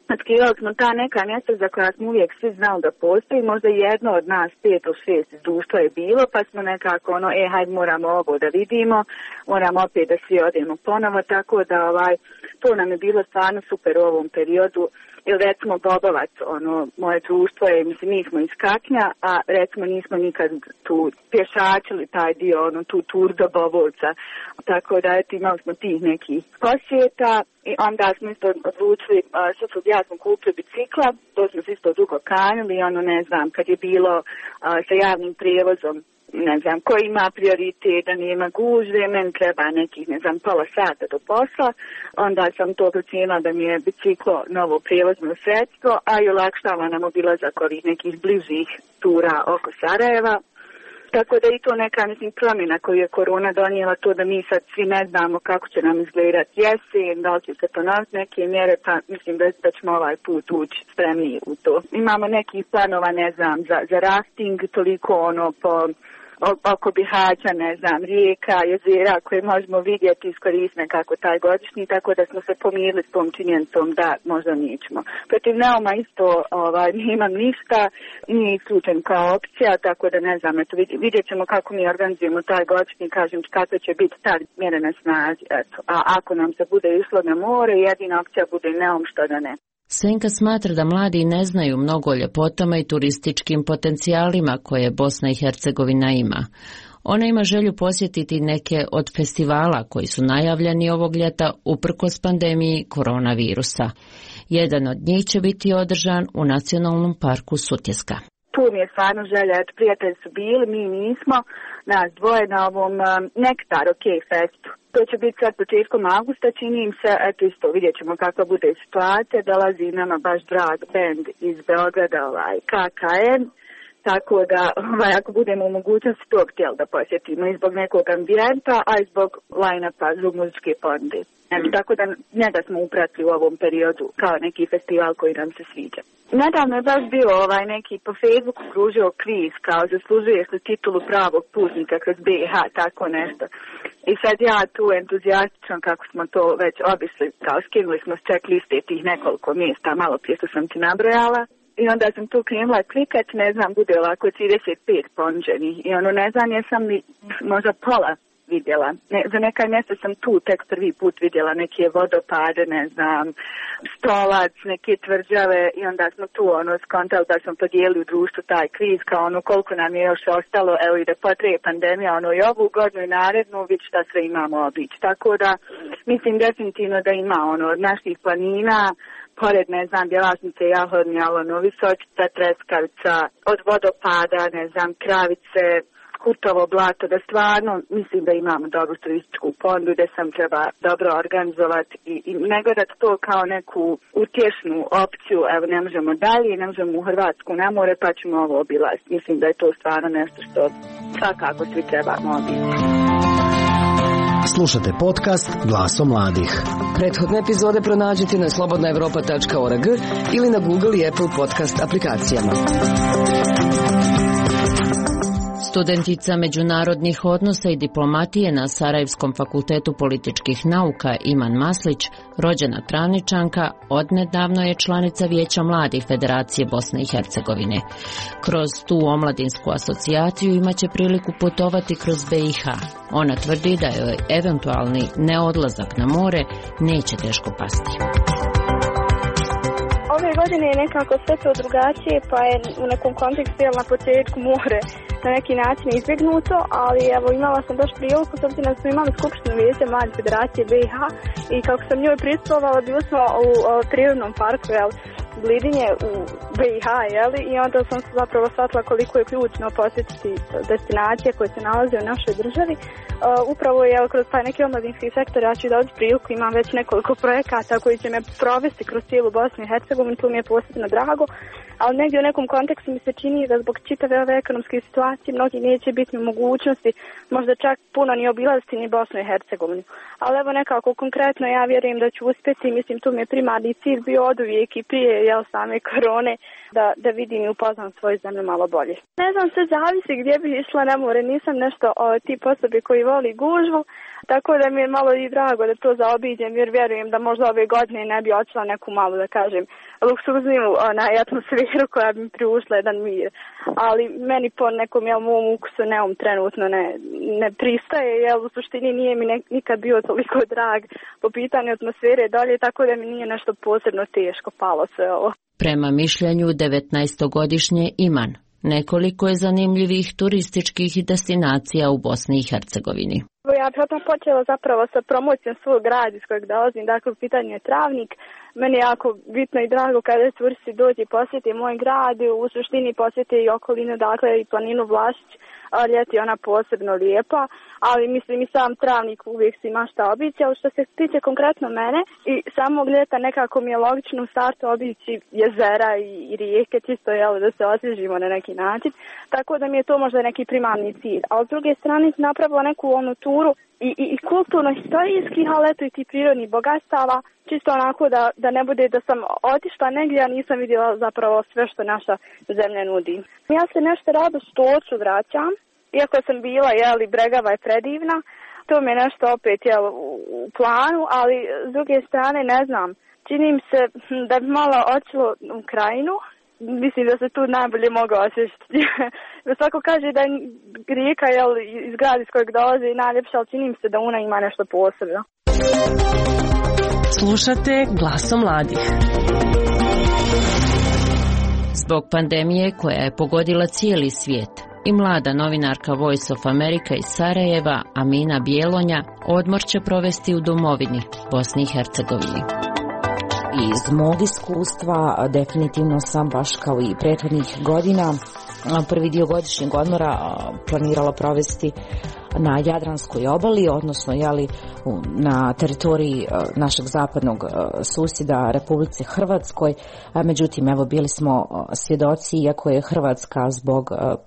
Otkrivali smo ta neka mjesta za koja smo uvijek svi znali da postoji, možda jedno od nas pet ili šest iz društva je bilo, pa smo nekako ono, e, hajde moramo ovo da vidimo, moramo opet da svi odemo ponovo, tako da ovaj, to nam je bilo stvarno super u ovom periodu. Ili recimo Bobovac, ono, moje društvo je, mislim, mi smo iz Kaknja, a recimo nismo nikad tu pješačili taj dio, ono, tu tur do Bobovca. Tako da, eto, imali smo tih nekih posjeta i onda smo isto odlučili, sad ja smo kupili bicikla, to smo se isto dugo kanjili, ono, ne znam, kad je bilo a, sa javnim prijevozom, ne znam, ko ima prioritet, da nema gužve, meni treba nekih, ne znam, pola sata do posla, onda sam to procijenila da mi je biciklo novo prijevozno sredstvo, a i olakšava nam obilazak ovih nekih bližih tura oko Sarajeva. Tako da i to neka, mislim, promjena koju je korona donijela, to da mi sad svi ne znamo kako će nam izgledati jesen, da li će se ponoviti neke mjere, pa mislim da, da ćemo ovaj put ući spremni u to. Imamo nekih planova, ne znam, za, za rafting, toliko ono po oko Bihaća, ne znam, rijeka, jezera koje možemo vidjeti, iskoristiti nekako taj godišnji, tako da smo se pomirili s tom činjenicom da možda nećemo. Protiv Neuma isto ovaj, nemam ništa, nije isključen kao opcija, tako da ne znam, eto, vidjet ćemo kako mi organizujemo taj godišnji, kažem kako će biti ta mjere na snazi, eto. A ako nam se bude išlo na more, jedina opcija bude Neum, što da ne. Senka smatra da mladi ne znaju mnogo o ljepotama i turističkim potencijalima koje Bosna i Hercegovina ima. Ona ima želju posjetiti neke od festivala koji su najavljeni ovog ljeta uprkos pandemiji koronavirusa. Jedan od njih će biti održan u Nacionalnom parku Sutjeska. Tu mi je stvarno želja, eto, prijatelji su bili, mi nismo, nas dvoje na ovom um, Nektar OK Festu. To će biti sad početkom avgusta, čini im se, eto isto vidjet ćemo kakva bude situacija, dolazi nama baš drag band iz Beograda, ovaj, K K N, tako da ovaj, ako budemo u mogućnosti to htjeli da posjetimo i zbog nekog ambijenta, a i zbog line-upa zbog muzičke ponude. Eto, tako da njega smo upratili u ovom periodu kao neki festival koji nam se sviđa. Nedavno je baš bio ovaj neki po Facebooku kružio kviz kao zaslužuješ li titulu pravog putnika kroz B i H, tako nešto. I sad ja tu entuzijastično kako smo to već obišli, kao skinuli smo s check liste tih nekoliko mjesta, malo prije što sam ti nabrojala. I onda sam tu krenula klikat, ne znam, bude ovako trideset pet ponuđenih. I ono, ne znam, jesam li možda pola vidjela. Ne, za neka mjesta sam tu tek prvi put vidjela neke vodopade, ne znam, Stolac, neke tvrđave i onda smo tu ono skontali da smo podijelili u društvu taj kviz kao ono koliko nam je još ostalo, evo i da potrije pandemija, ono i ovu godinu i narednu, vidjeti šta sve imamo obići. Tako da mislim definitivno da ima ono od naših planina, pored, ne znam, Bjelasnice, Jahodnje, ono, Visočica, Treskavica, od vodopada, ne znam, Kravice, Kutovo blato, da stvarno mislim da imamo dobru turističku ponudu, da sam treba dobro organizovati i, i ne gledati to kao neku utješnu opciju, evo ne možemo dalje, ne možemo u Hrvatsku na more, pa ćemo ovo obilaziti. Mislim da je to stvarno nešto što svakako svi trebamo obilaziti. Slušate podcast Glasom mladih. Prethodne epizode pronađite na slobodna evropa tačka org ili na Google i Apple podcast aplikacijama. Studentica međunarodnih odnosa i diplomatije na Sarajevskom fakultetu političkih nauka Iman Maslić, rođena Travničanka, odnedavno je članica Vijeća mladih Federacije Bosne i Hercegovine. Kroz tu omladinsku asocijaciju imaće priliku putovati kroz B i H. Ona tvrdi da joj eventualni neodlazak na more neće teško pasti. Ove godine je nekako sve to drugačije, pa je u nekom kontekstu jel na početku more na neki način izbjegnuto, ali evo imala sam baš priliku, s obzirom da smo imali skupštinu Vijeća mladih Federacije B i H i kako sam njoj pristupala, bili smo u, u prirodnom parku, jel, Blidinje u B i H, jeli, i onda sam se zapravo shvatila koliko je ključno posjetiti destinacije koje se nalaze u našoj državi. Uh, upravo je kroz taj neki omladinski sektor, ja ću dobiti priliku, imam već nekoliko projekata koji će me provesti kroz cijelu Bosnu i Hercegovinu, tu mi je posebno drago, ali negdje u nekom kontekstu mi se čini da zbog čitave ove ekonomske situacije mnogi neće biti u mogućnosti, možda čak puno ni obilaziti ni Bosnu i Hercegovinu. Ali evo nekako konkretno ja vjerujem da ću uspjeti, mislim tu mi je primarni cilj bio oduvijek i prije jel, same korone, da, da vidim i upoznam svoju zemlju malo bolje. Ne znam, sve zavisi gdje bi išla na more, nisam nešto o, tip osobe koji voli gužvu, tako da mi je malo i drago da to zaobiđem, jer vjerujem da možda ove godine ne bi očela neku malu, da kažem, luksuzniju onaj, atmosferu koja bi mi priušla jedan mir. Ali meni po nekom jel, mom ukusu neom trenutno ne, ne pristaje, jer u suštini nije mi ne, nikad bio toliko drag po pitanju atmosfere dolje, tako da mi nije nešto posebno teško palo sve ovo. Prema mišljenju devetnaestogodišnje Iman, nekoliko je zanimljivih turističkih destinacija u Bosni i Hercegovini. Ja bih odmah počela zapravo sa promocijom svog grada iz kojeg dolazim, dakle u pitanju je Travnik. Meni je jako bitno i drago kada turisti dođe i posjeti moj grad, u suštini posjeti i okolinu, dakle i planinu Vlašić, ljeti ona posebno lijepa, ali mislim i sam Travnik uvijek si ima šta obići, ali što se tiče konkretno mene i samog ljeta nekako mi je logično u startu obići jezera i, i rijeke, čisto jel, da se osvježimo na neki način, tako da mi je to možda neki primarni cilj. A s druge strane sam napravila neku onu turu i, i, i kulturno-historijskih, ali eto i ti prirodnih bogatstava, čisto onako da, da ne bude da sam otišla negdje, a nisam vidjela zapravo sve što naša zemlja nudi. Ja se nešto rado Stoču vraćam, iako sam bila, jeli, Bregava je predivna, to mi je nešto opet jel, u, u planu, ali s druge strane ne znam, čini mi se da bi malo očilo u Krajinu, mislim da se tu najbolje mogu osjećati. Svako kaže da je rijeka jel, iz grada iz kojeg dolazi najljepša, ali čini mi se da ona ima nešto posebno. Slušate Glasom mladih. Zbog pandemije koja je pogodila cijeli svijet, i mlada novinarka Voice of America iz Sarajeva, Amina Bjelonja, odmor će provesti u domovini, Bosni i Hercegovini. Iz mog iskustva definitivno sam baš kao i prethodnih godina prvi dio godišnjeg odmora planirala provesti na Jadranskoj obali, odnosno jeli, na teritoriji našeg zapadnog susjeda Republici Hrvatskoj. Međutim, evo bili smo svjedoci, iako je Hrvatska zbog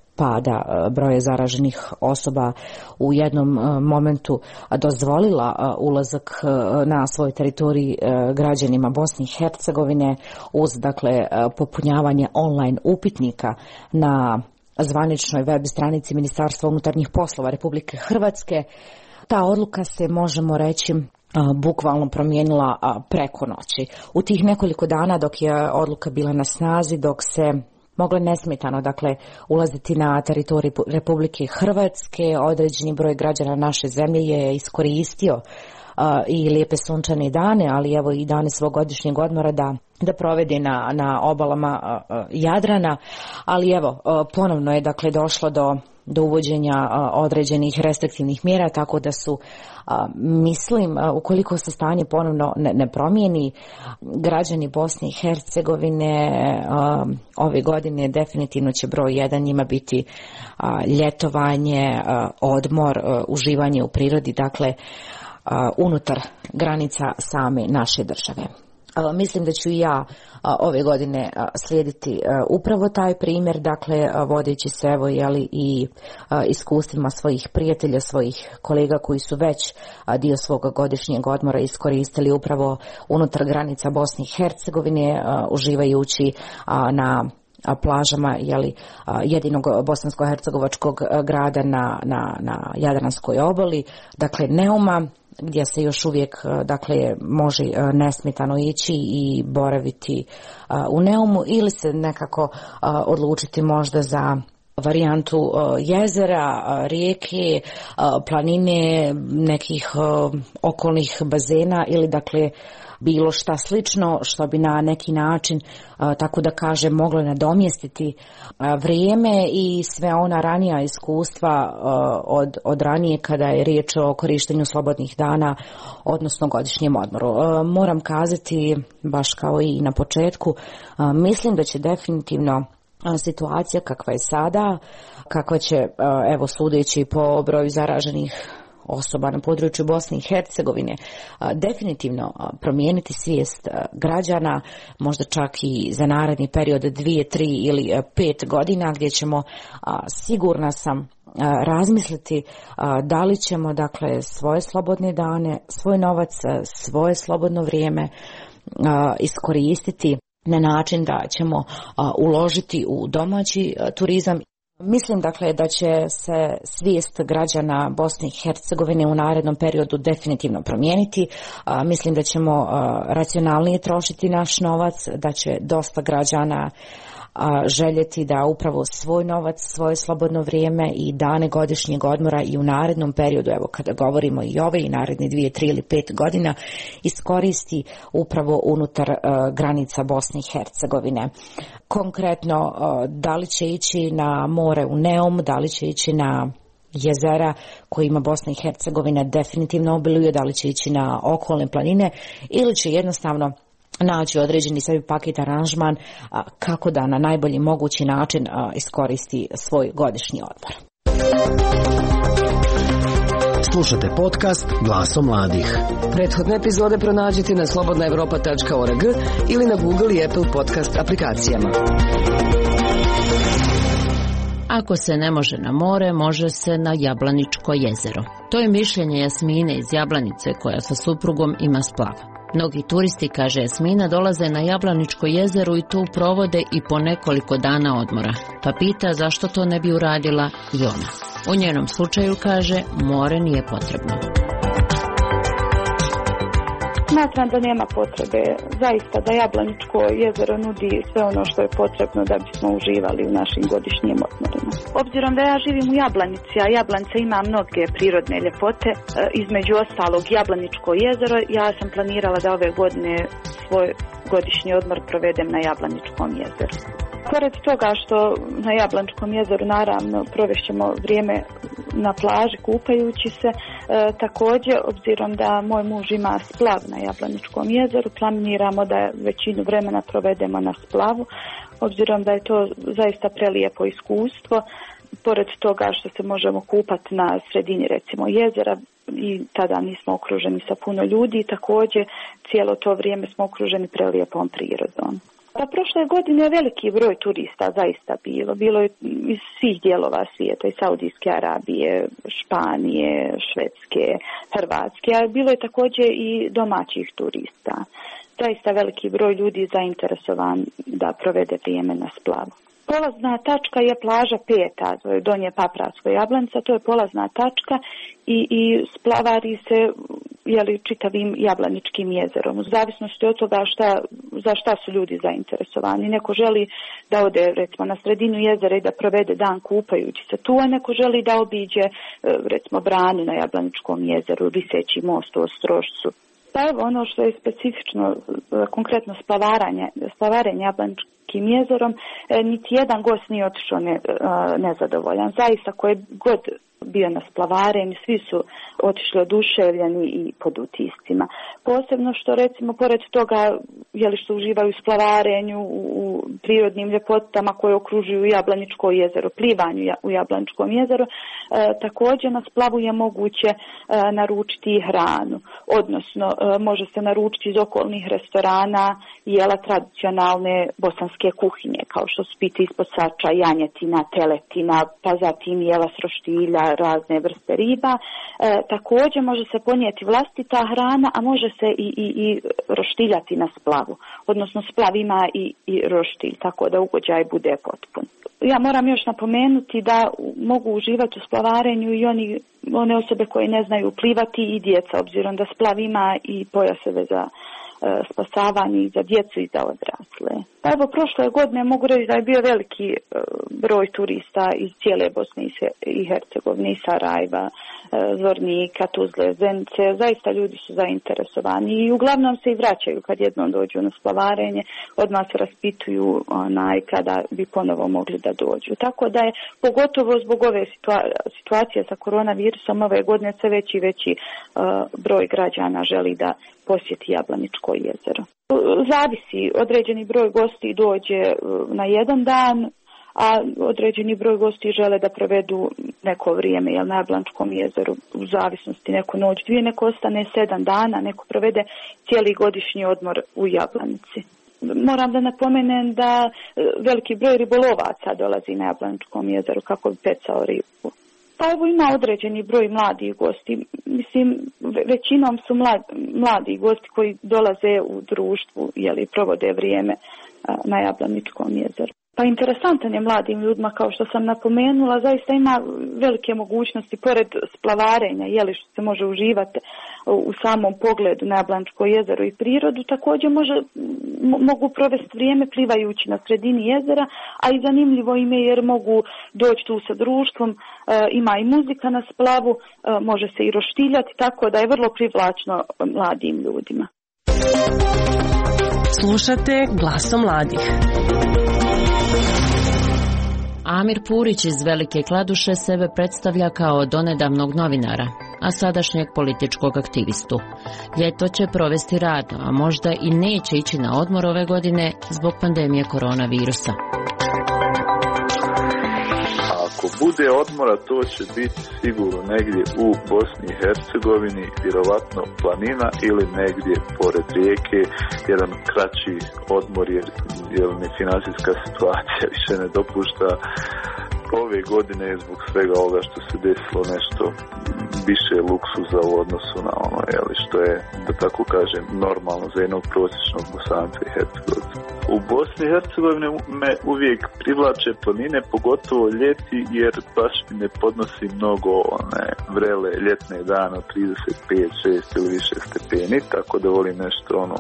pada broja zaraženih osoba u jednom momentu dozvolila ulazak na svoj teritorij građanima Bosne i Hercegovine uz dakle popunjavanje online upitnika na zvaničnoj web stranici Ministarstva unutarnjih poslova Republike Hrvatske. Ta odluka se, možemo reći, bukvalno promijenila preko noći. U tih nekoliko dana dok je odluka bila na snazi, dok se moglo nesmetano dakle ulaziti na teritorij Republike Hrvatske, određeni broj građana naše zemlje je iskoristio uh, i lijepe sunčane dane, ali evo i dane svog godišnjeg odmora da da provede na, na obalama uh, Jadrana, ali evo uh, ponovno je dakle došlo do do uvođenja uh, određenih restriktivnih mjera, tako da su, uh, mislim, uh, ukoliko se stanje ponovno ne, ne promijeni, građani Bosne i Hercegovine uh, ove godine definitivno će broj jedan njima biti uh, ljetovanje, uh, odmor, uh, uživanje u prirodi, dakle uh, unutar granica same naše države. Mislim da ću i ja ove godine slijediti upravo taj primjer, dakle vodeći se evo jeli i iskustvima svojih prijatelja, svojih kolega koji su već dio svog godišnjeg odmora iskoristili upravo unutar granica Bosne i Hercegovine, uživajući na plažama jeli, jedinog bosansko-hercegovačkog grada na, na, na Jadranskoj obali, dakle Neuma, gdje se još uvijek dakle može nesmetano ići i boraviti u Neumu, ili se nekako odlučiti možda za varijantu jezera, rijeke, planine, nekih okolnih bazena ili dakle bilo šta slično što bi na neki način, tako da kažem, moglo nadomjestiti vrijeme i sve ona ranija iskustva od, od ranije kada je riječ o korištenju slobodnih dana, odnosno godišnjem odmoru. Moram kazati, baš kao i na početku, mislim da će definitivno situacija kakva je sada, kakva će, evo sudeći po broju zaraženih osoba na području Bosne i Hercegovine, definitivno promijeniti svijest građana, možda čak i za naredni period dvije, tri ili pet godina, gdje ćemo, sigurna sam, razmisliti da li ćemo dakle svoje slobodne dane, svoj novac, svoje slobodno vrijeme iskoristiti na način da ćemo a, uložiti u domaći a, turizam. Mislim dakle da će se svijest građana Bosne i Hercegovine u narednom periodu definitivno promijeniti. A, mislim da ćemo a, racionalnije trošiti naš novac, da će dosta građana a, željeti da upravo svoj novac, svoje slobodno vrijeme i dane godišnjeg odmora i u narednom periodu, evo kada govorimo i ove i naredne dvije, tri ili pet godina, iskoristi upravo unutar a, granica Bosne i Hercegovine. Konkretno, a, da li će ići na more u Neum, da li će ići na jezera kojima Bosna i Hercegovina definitivno obiluje, da li će ići na okolne planine ili će jednostavno naći određeni sebi paket aranžman a, kako da na najbolji mogući način a, iskoristi svoj godišnji odmor. Slušajte podcast Glasom mladih. Prethodne epizode pronađite na slobodna evropa tačka org ili na Google i Apple podcast aplikacijama. Ako se ne može na more, može se na Jablaničko jezero. To je mišljenje Jasmine iz Jablanice koja sa suprugom ima splav. Mnogi turisti, kaže Jasmina, dolaze na Jablaničko jezero i tu provode i po nekoliko dana odmora. Pa pita zašto to ne bi uradila i ona. U njenom slučaju, kaže, more nije potrebno. Smatram da nema potrebe, zaista da Jablaničko jezero nudi sve ono što je potrebno da bismo uživali u našim godišnjim odmorima. Obzirom da ja živim u Jablanici, a Jablanica ima mnoge prirodne ljepote, između ostalog Jablaničko jezero, ja sam planirala da ove godine svoj godišnji odmor provedem na Jablaničkom jezeru. Pored toga što na Jablaničkom jezeru naravno provešćemo vrijeme na plaži kupajući se, e, također obzirom da moj muž ima splav na Jablaničkom jezeru, planiramo da većinu vremena provedemo na splavu, obzirom da je to zaista prelijepo iskustvo. Pored toga što se možemo kupati na sredini recimo jezera i tada nismo okruženi sa puno ljudi, također cijelo to vrijeme smo okruženi prelijepom prirodom. Pa prošle godine je veliki broj turista zaista bilo. Bilo je iz svih dijelova svijeta, iz Saudijske Arabije, Španije, Švedske, Hrvatske, a bilo je također i domaćih turista. Zaista veliki broj ljudi zainteresovan da provede vrijeme na splavu. Polazna tačka je plaža Peta, to je Donje Papravsko Jablanica, to je polazna tačka i, i splavari se jeli, čitavim Jablaničkim jezerom. U zavisnosti od toga šta, za šta su ljudi zainteresovani. Neko želi da ode recimo na sredinu jezera i da provede dan kupajući se tu, a neko želi da obiđe recimo branu na Jablaničkom jezeru, viseći most u Ostrošcu. Pa evo ono što je specifično, konkretno splavarenje, splavarenje Jablaničkim jezerom, niti jedan gost nije otišao ne, nezadovoljan. Zaista ko je god bio na splavarenju, svi su otišli oduševljeni i pod utiscima. Posebno što recimo pored toga jeli što uživaju u splavarenju, u, u prirodnim ljepotama koje okružuju Jablaničko jezero, plivanju u Jablaničkom jezeru, e, također na splavu je moguće e, naručiti i hranu, odnosno e, može se naručiti iz okolnih restorana jela tradicionalne bosanske kuhinje, kao što su piti ispod sača, janjetina, teletina, pa zatim jela s roštilja, razne vrste riba. E, također može se ponijeti vlastita hrana, a može se i, i, i roštiljati na splavu. Odnosno splav ima i, i roštilj, tako da ugođaj bude potpun. Ja moram još napomenuti da mogu uživati u splavarenju i oni, one osobe koje ne znaju plivati i djeca, obzirom da splav ima i pojaseve za spasavanje i za djecu i za odrasle. Pa evo, prošle godine mogu reći da je bio veliki broj turista iz cijele Bosne i Hercegovine, i Sarajeva, Zvornika, Tuzle, Zenice. Zaista ljudi su zainteresovani i uglavnom se i vraćaju kad jednom dođu na splavarenje, odmah se raspituju onaj kada bi ponovo mogli da dođu. Tako da je pogotovo zbog ove situa- situacije sa koronavirusom ove godine sve veći i veći uh, broj građana želi da posjeti Jablaničko jezero. Zavisi, određeni broj gosti dođe na jedan dan, a određeni broj gosti žele da provedu neko vrijeme jel, na Jablaničkom jezeru, u zavisnosti neko noć, dvije, neko ostane sedam dana, neko provede cijeli godišnji odmor u Jablanici. Moram da napomenem da veliki broj ribolovaca dolazi na Jablaničkom jezeru kako bi pecao ribu. Pa evo ima određeni broj mladih gosti. Mislim, većinom su mlad, mladi gosti koji dolaze u društvu, jeli, provode vrijeme na Jablaničkom jezeru. Pa interesantan je mladim ljudima, kao što sam napomenula, zaista ima velike mogućnosti, pored splavarenja, jeli, što se može uživati u samom pogledu na Jablaničko jezero i prirodu, također može, mogu provesti vrijeme plivajući na sredini jezera, a i zanimljivo im je jer mogu doći tu sa društvom, e, ima i muzika na splavu, e, može se i roštiljati, tako da je vrlo privlačno mladim ljudima. Slušate Glasom mladih. Amir Purić iz Velike Kladuše sebe predstavlja kao donedavnog novinara, a sadašnjeg političkog aktivistu. Ljeto će provesti radno, a možda i neće ići na odmor ove godine zbog pandemije koronavirusa. Ako bude odmora, to će biti sigurno negdje u Bosni i Hercegovini, vjerovatno planina ili negdje pored rijeke, jedan kraći odmor jer, jer mi financijska situacija više ne dopušta. Ove godine zbog svega ovoga što se desilo nešto više luksuza u odnosu na ono, jeli, što je, da tako kažem, normalno za jednog prosječnog Bosanca i Hercegovca. U Bosni i Hercegovini me uvijek privlače planine, pogotovo ljeti, jer baš mi ne podnosi mnogo one vrele ljetne dane, trideset pet, šest ili više stepeni, tako da volim nešto ono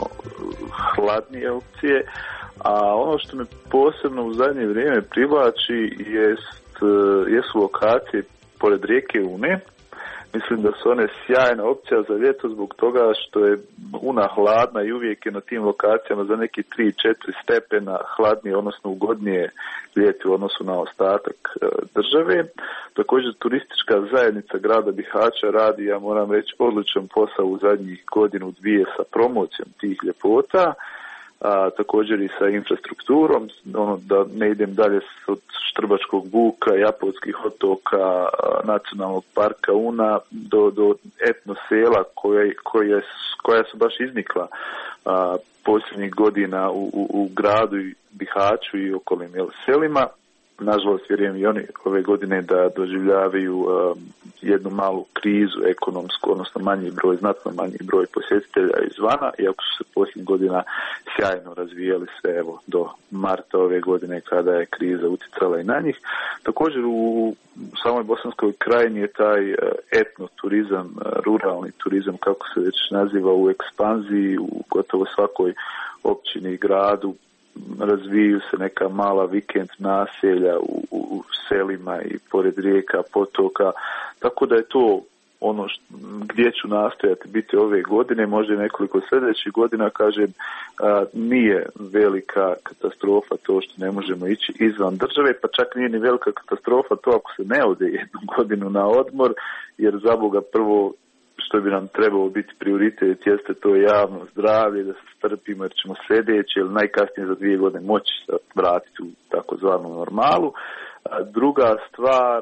hladnije opcije. A ono što me posebno u zadnje vrijeme privlači jest, jesu lokacije pored rijeke Une. Mislim da su one sjajna opcija za ljeto zbog toga što je Una hladna i uvijek je na tim lokacijama za neki tri do četiri stepena hladnije, odnosno ugodnije ljeti u odnosu na ostatak države. Također turistička zajednica grada Bihaća radi, ja moram reći, odličan posao u zadnjih godinu dvije sa promocijom tih ljepota. A, također i sa infrastrukturom, ono, da ne idem dalje od Štrbačkog buka, Japonskih otoka, a, nacionalnog parka Una do, do etno sela koje, koje, koja su baš iznikla a, posljednjih godina u, u, u gradu i Bihaću i okolnim jel, selima. Nažalost, vjerujem i oni ove godine da doživljavaju um, jednu malu krizu ekonomsku, odnosno manji broj, znatno manji broj posjetitelja izvana, iako su se posljednjih godina sjajno razvijali sve evo do marta ove godine kada je kriza utjecala i na njih. Također u samoj Bosanskoj krajini je taj uh, etnoturizam, uh, ruralni turizam, kako se već naziva, u ekspanziji u gotovo svakoj općini i gradu. Razviju se neka mala vikend naselja u, u selima i pored rijeka, potoka, tako da je to ono što, gdje ću nastojati biti ove godine, možda i nekoliko sljedećih godina, kažem, a, nije velika katastrofa to što ne možemo ići izvan države, pa čak nije ni velika katastrofa to ako se ne ode jednu godinu na odmor, jer za Boga prvo što bi nam trebalo biti prioritet jeste to javno zdravlje, da se strpimo jer ćemo sljedeće ili najkasnije za dvije godine moći vratiti u takozvanu normalu. A druga stvar,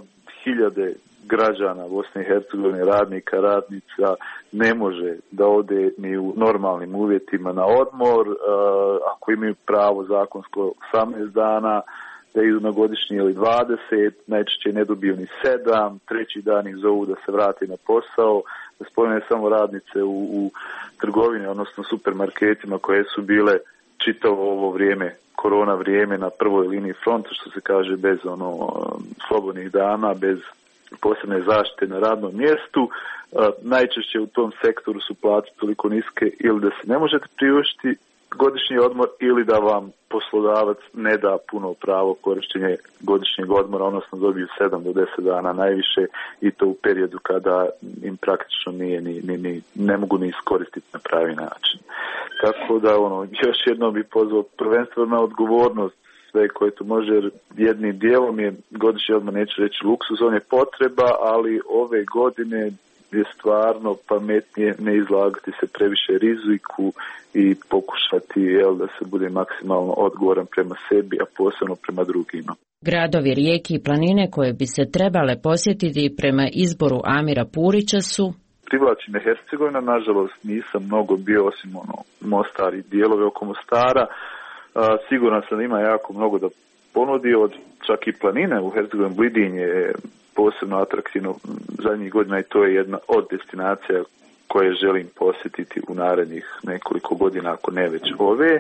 hiljade građana Bosne i Hercegovine, radnika, radnica, ne može da ode ni u normalnim uvjetima na odmor, ako imaju pravo zakonsko osamnaest dana, da idu na godišnji ili dvadeset, najčešće ne dobiju ni sedam, treći dan ih zovu da se vrati na posao, da spomene samo radnice u, u trgovini, odnosno supermarketima koje su bile čitavo ovo vrijeme, korona vrijeme na prvoj liniji fronta, što se kaže, bez ono slobodnih dana, bez posebne zaštite na radnom mjestu. Najčešće u tom sektoru su plaće toliko niske ili da se ne možete priuštiti godišnji odmor ili da vam poslodavac ne da puno pravo korištenje godišnjeg odmora, odnosno dobiju sedam do deset dana najviše i to u periodu kada im praktično nije ni, ni, ni, ne mogu ni iskoristiti na pravi način. Tako da ono, još jednom bih pozvao prvenstveno na odgovornost sve koje to može, jer jednim dijelom je godišnji odmor, neću reći luksuz, on je potreba, ali ove godine je stvarno pametnije ne izlagati se previše riziku i pokušati jel, da se bude maksimalno odgovoran prema sebi, a posebno prema drugima. Gradovi, rijeke i planine koje bi se trebale posjetiti prema izboru Amira Purića su... Privlači me Hercegovina, nažalost nisam mnogo bio osim ono, Mostar i dijelove oko Mostara. Siguran sam da ima jako mnogo da ponudi, od čak i planine u Hercegovini. Blidinje je posebno atraktivno zadnjih godina i to je jedna od destinacija koje želim posjetiti u narednih nekoliko godina, ako ne već ove.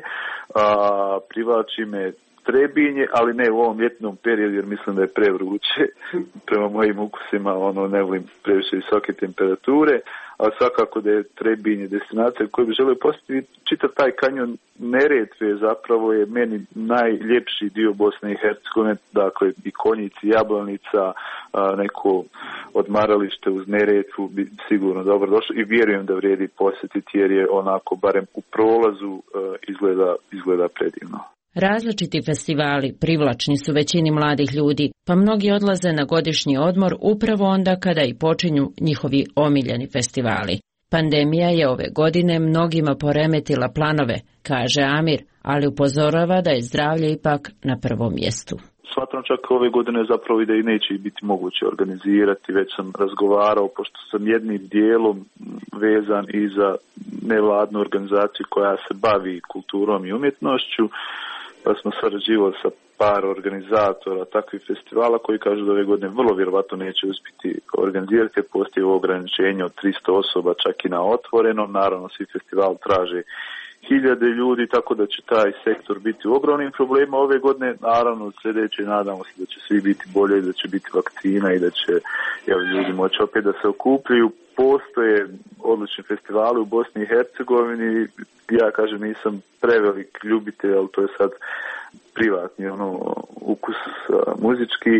A, privlači me Trebinje, ali ne u ovom ljetnom periodu jer mislim da je prevruće prema mojim ukusima, ono, ne volim previše visoke temperature, ali svakako da je Trebinje destinacija koju bi želio posjetiti. Čitav taj kanjon Neretve zapravo je meni najljepši dio Bosne i Hercegovine, dakle i Konjici, Jablanica, neko odmaralište uz Neretvu bi sigurno dobro došlo i vjerujem da vrijedi posjetiti jer je onako barem u prolazu izgleda, izgleda predivno. Različiti festivali privlačni su većini mladih ljudi, pa mnogi odlaze na godišnji odmor upravo onda kada i počinju njihovi omiljeni festivali. Pandemija je ove godine mnogima poremetila planove, kaže Amir, ali upozorava da je zdravlje ipak na prvom mjestu. Smatram čak ove godine zapravo i da i neće biti moguće organizirati, već sam razgovarao, pošto sam jednim dijelom vezan i za nevladnu organizaciju koja se bavi kulturom i umjetnošću, pa smo sarađivali sa par organizatora takvih festivala koji kažu da ove godine vrlo vjerovatno neće uspjeti organizirati, postoji ograničenje od tristo osoba čak i na otvorenom, naravno svi festivali traže hiljade ljudi, tako da će taj sektor biti u ogromnim problema ove godine. Naravno, sljedeće nadamo se da će svi biti bolje, da će biti vakcina i da će jel, ljudi moći opet da se okupljaju. Postoje odlični festivali u Bosni i Hercegovini. Ja kažem, nisam prevelik ljubitelj, ali to je sad privatni ono, ukus a, muzički,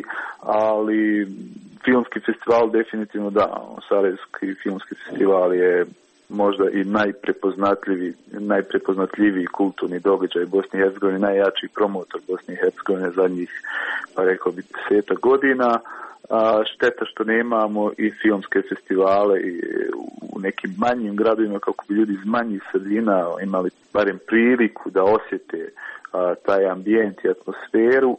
ali filmski festival definitivno da. Sarajevski filmski festival je možda i najprepoznatljiviji, najprepoznatljiviji kulturni događaj Bosne i Hercegovine, najjači promotor Bosne i Hercegovine zadnjih, pa rekao bi, desetak godina. A šteta što nemamo i filmske festivale i u nekim manjim gradovima kako bi ljudi iz manjih sredina imali barem priliku da osjete a, taj ambijent i atmosferu.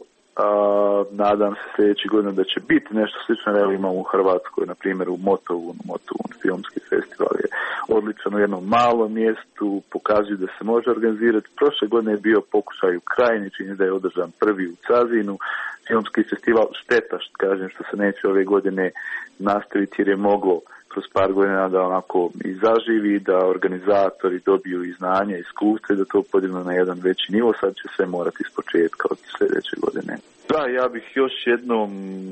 A, nadam se sljedeći godina da će biti nešto slično. Evo imamo u Hrvatskoj, na primjer u Motovunu, Motovun filmski festival je odličan u jednom malom mjestu, pokazuju da se može organizirati. Prošle godine je bio pokušaj u Krajini, čini da je održan prvi u Cazinu, filmski festival. Šteta što kažem što se neće ove godine nastaviti jer je moglo kroz par godina da onako i zaživi, da organizatori dobiju i znanja, iskustvo i da to podignu na jedan veći nivo. Sad će sve morati iz početka od sljedeće godine. Da, ja bih još jednom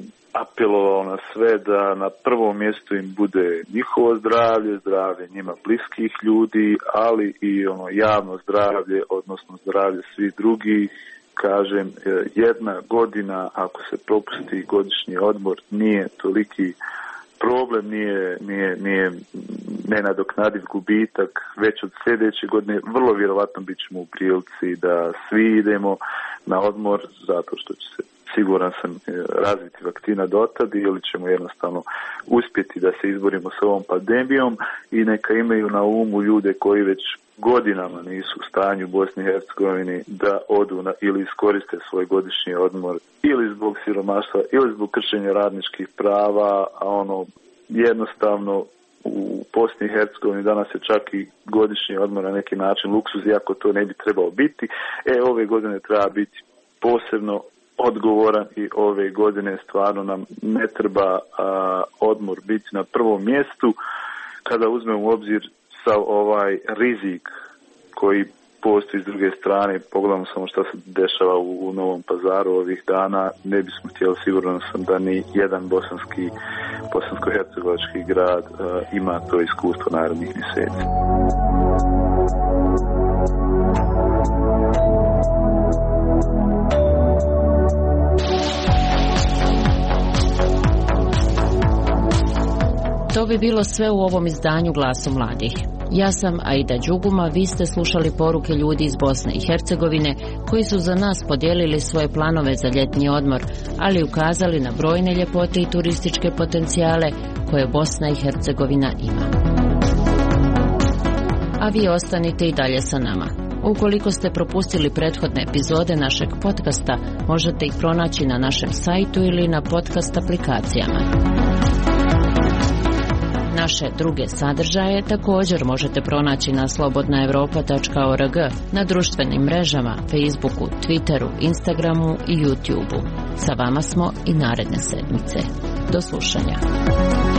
apelovao na sve da na prvom mjestu im bude njihovo zdravlje, zdravlje njima bliskih ljudi, ali i ono javno zdravlje, odnosno zdravlje svih drugih. Kažem, jedna godina ako se propusti godišnji odmor nije toliki problem, nije, nije, nije nenadoknadiv gubitak, već od sljedeće godine vrlo vjerovatno bit ćemo u prilici da svi idemo na odmor zato što će se, siguran sam, razviti vakcina dotad ili ćemo jednostavno uspjeti da se izborimo s ovom pandemijom i neka imaju na umu ljude koji već godinama nisu u stanju u Bosni i Hercegovini da odu na, ili iskoriste svoj godišnji odmor ili zbog siromaštva ili zbog kršenja radničkih prava, a ono jednostavno u Bosni i Hercegovini danas je čak i godišnji odmor na neki način luksuz, iako to ne bi trebao biti. E, ove godine treba biti posebno odgovoran i ove godine stvarno nam ne treba a, odmor biti na prvom mjestu kada uzmemo u obzir sav ovaj rizik koji postoji s druge strane. Pogledamo samo što se dešava u, u Novom Pazaru ovih dana, ne bismo htjeli, sigurno sam da ni jedan bosanski, bosansko-hercegovački grad uh, ima to iskustvo narednih mjeseci. To bi bilo sve u ovom izdanju Glasu mladih. Ja sam Aida Đuguma, vi ste slušali poruke ljudi iz Bosne i Hercegovine koji su za nas podijelili svoje planove za ljetni odmor, ali ukazali na brojne ljepote i turističke potencijale koje Bosna i Hercegovina ima. A vi ostanite i dalje sa nama. Ukoliko ste propustili prethodne epizode našeg podcasta, možete ih pronaći na našem sajtu ili na podcast aplikacijama. Naše druge sadržaje također možete pronaći na slobodna evropa tačka org, na društvenim mrežama, Facebooku, Twitteru, Instagramu i YouTubeu. Sa vama smo i naredne sedmice. Do slušanja.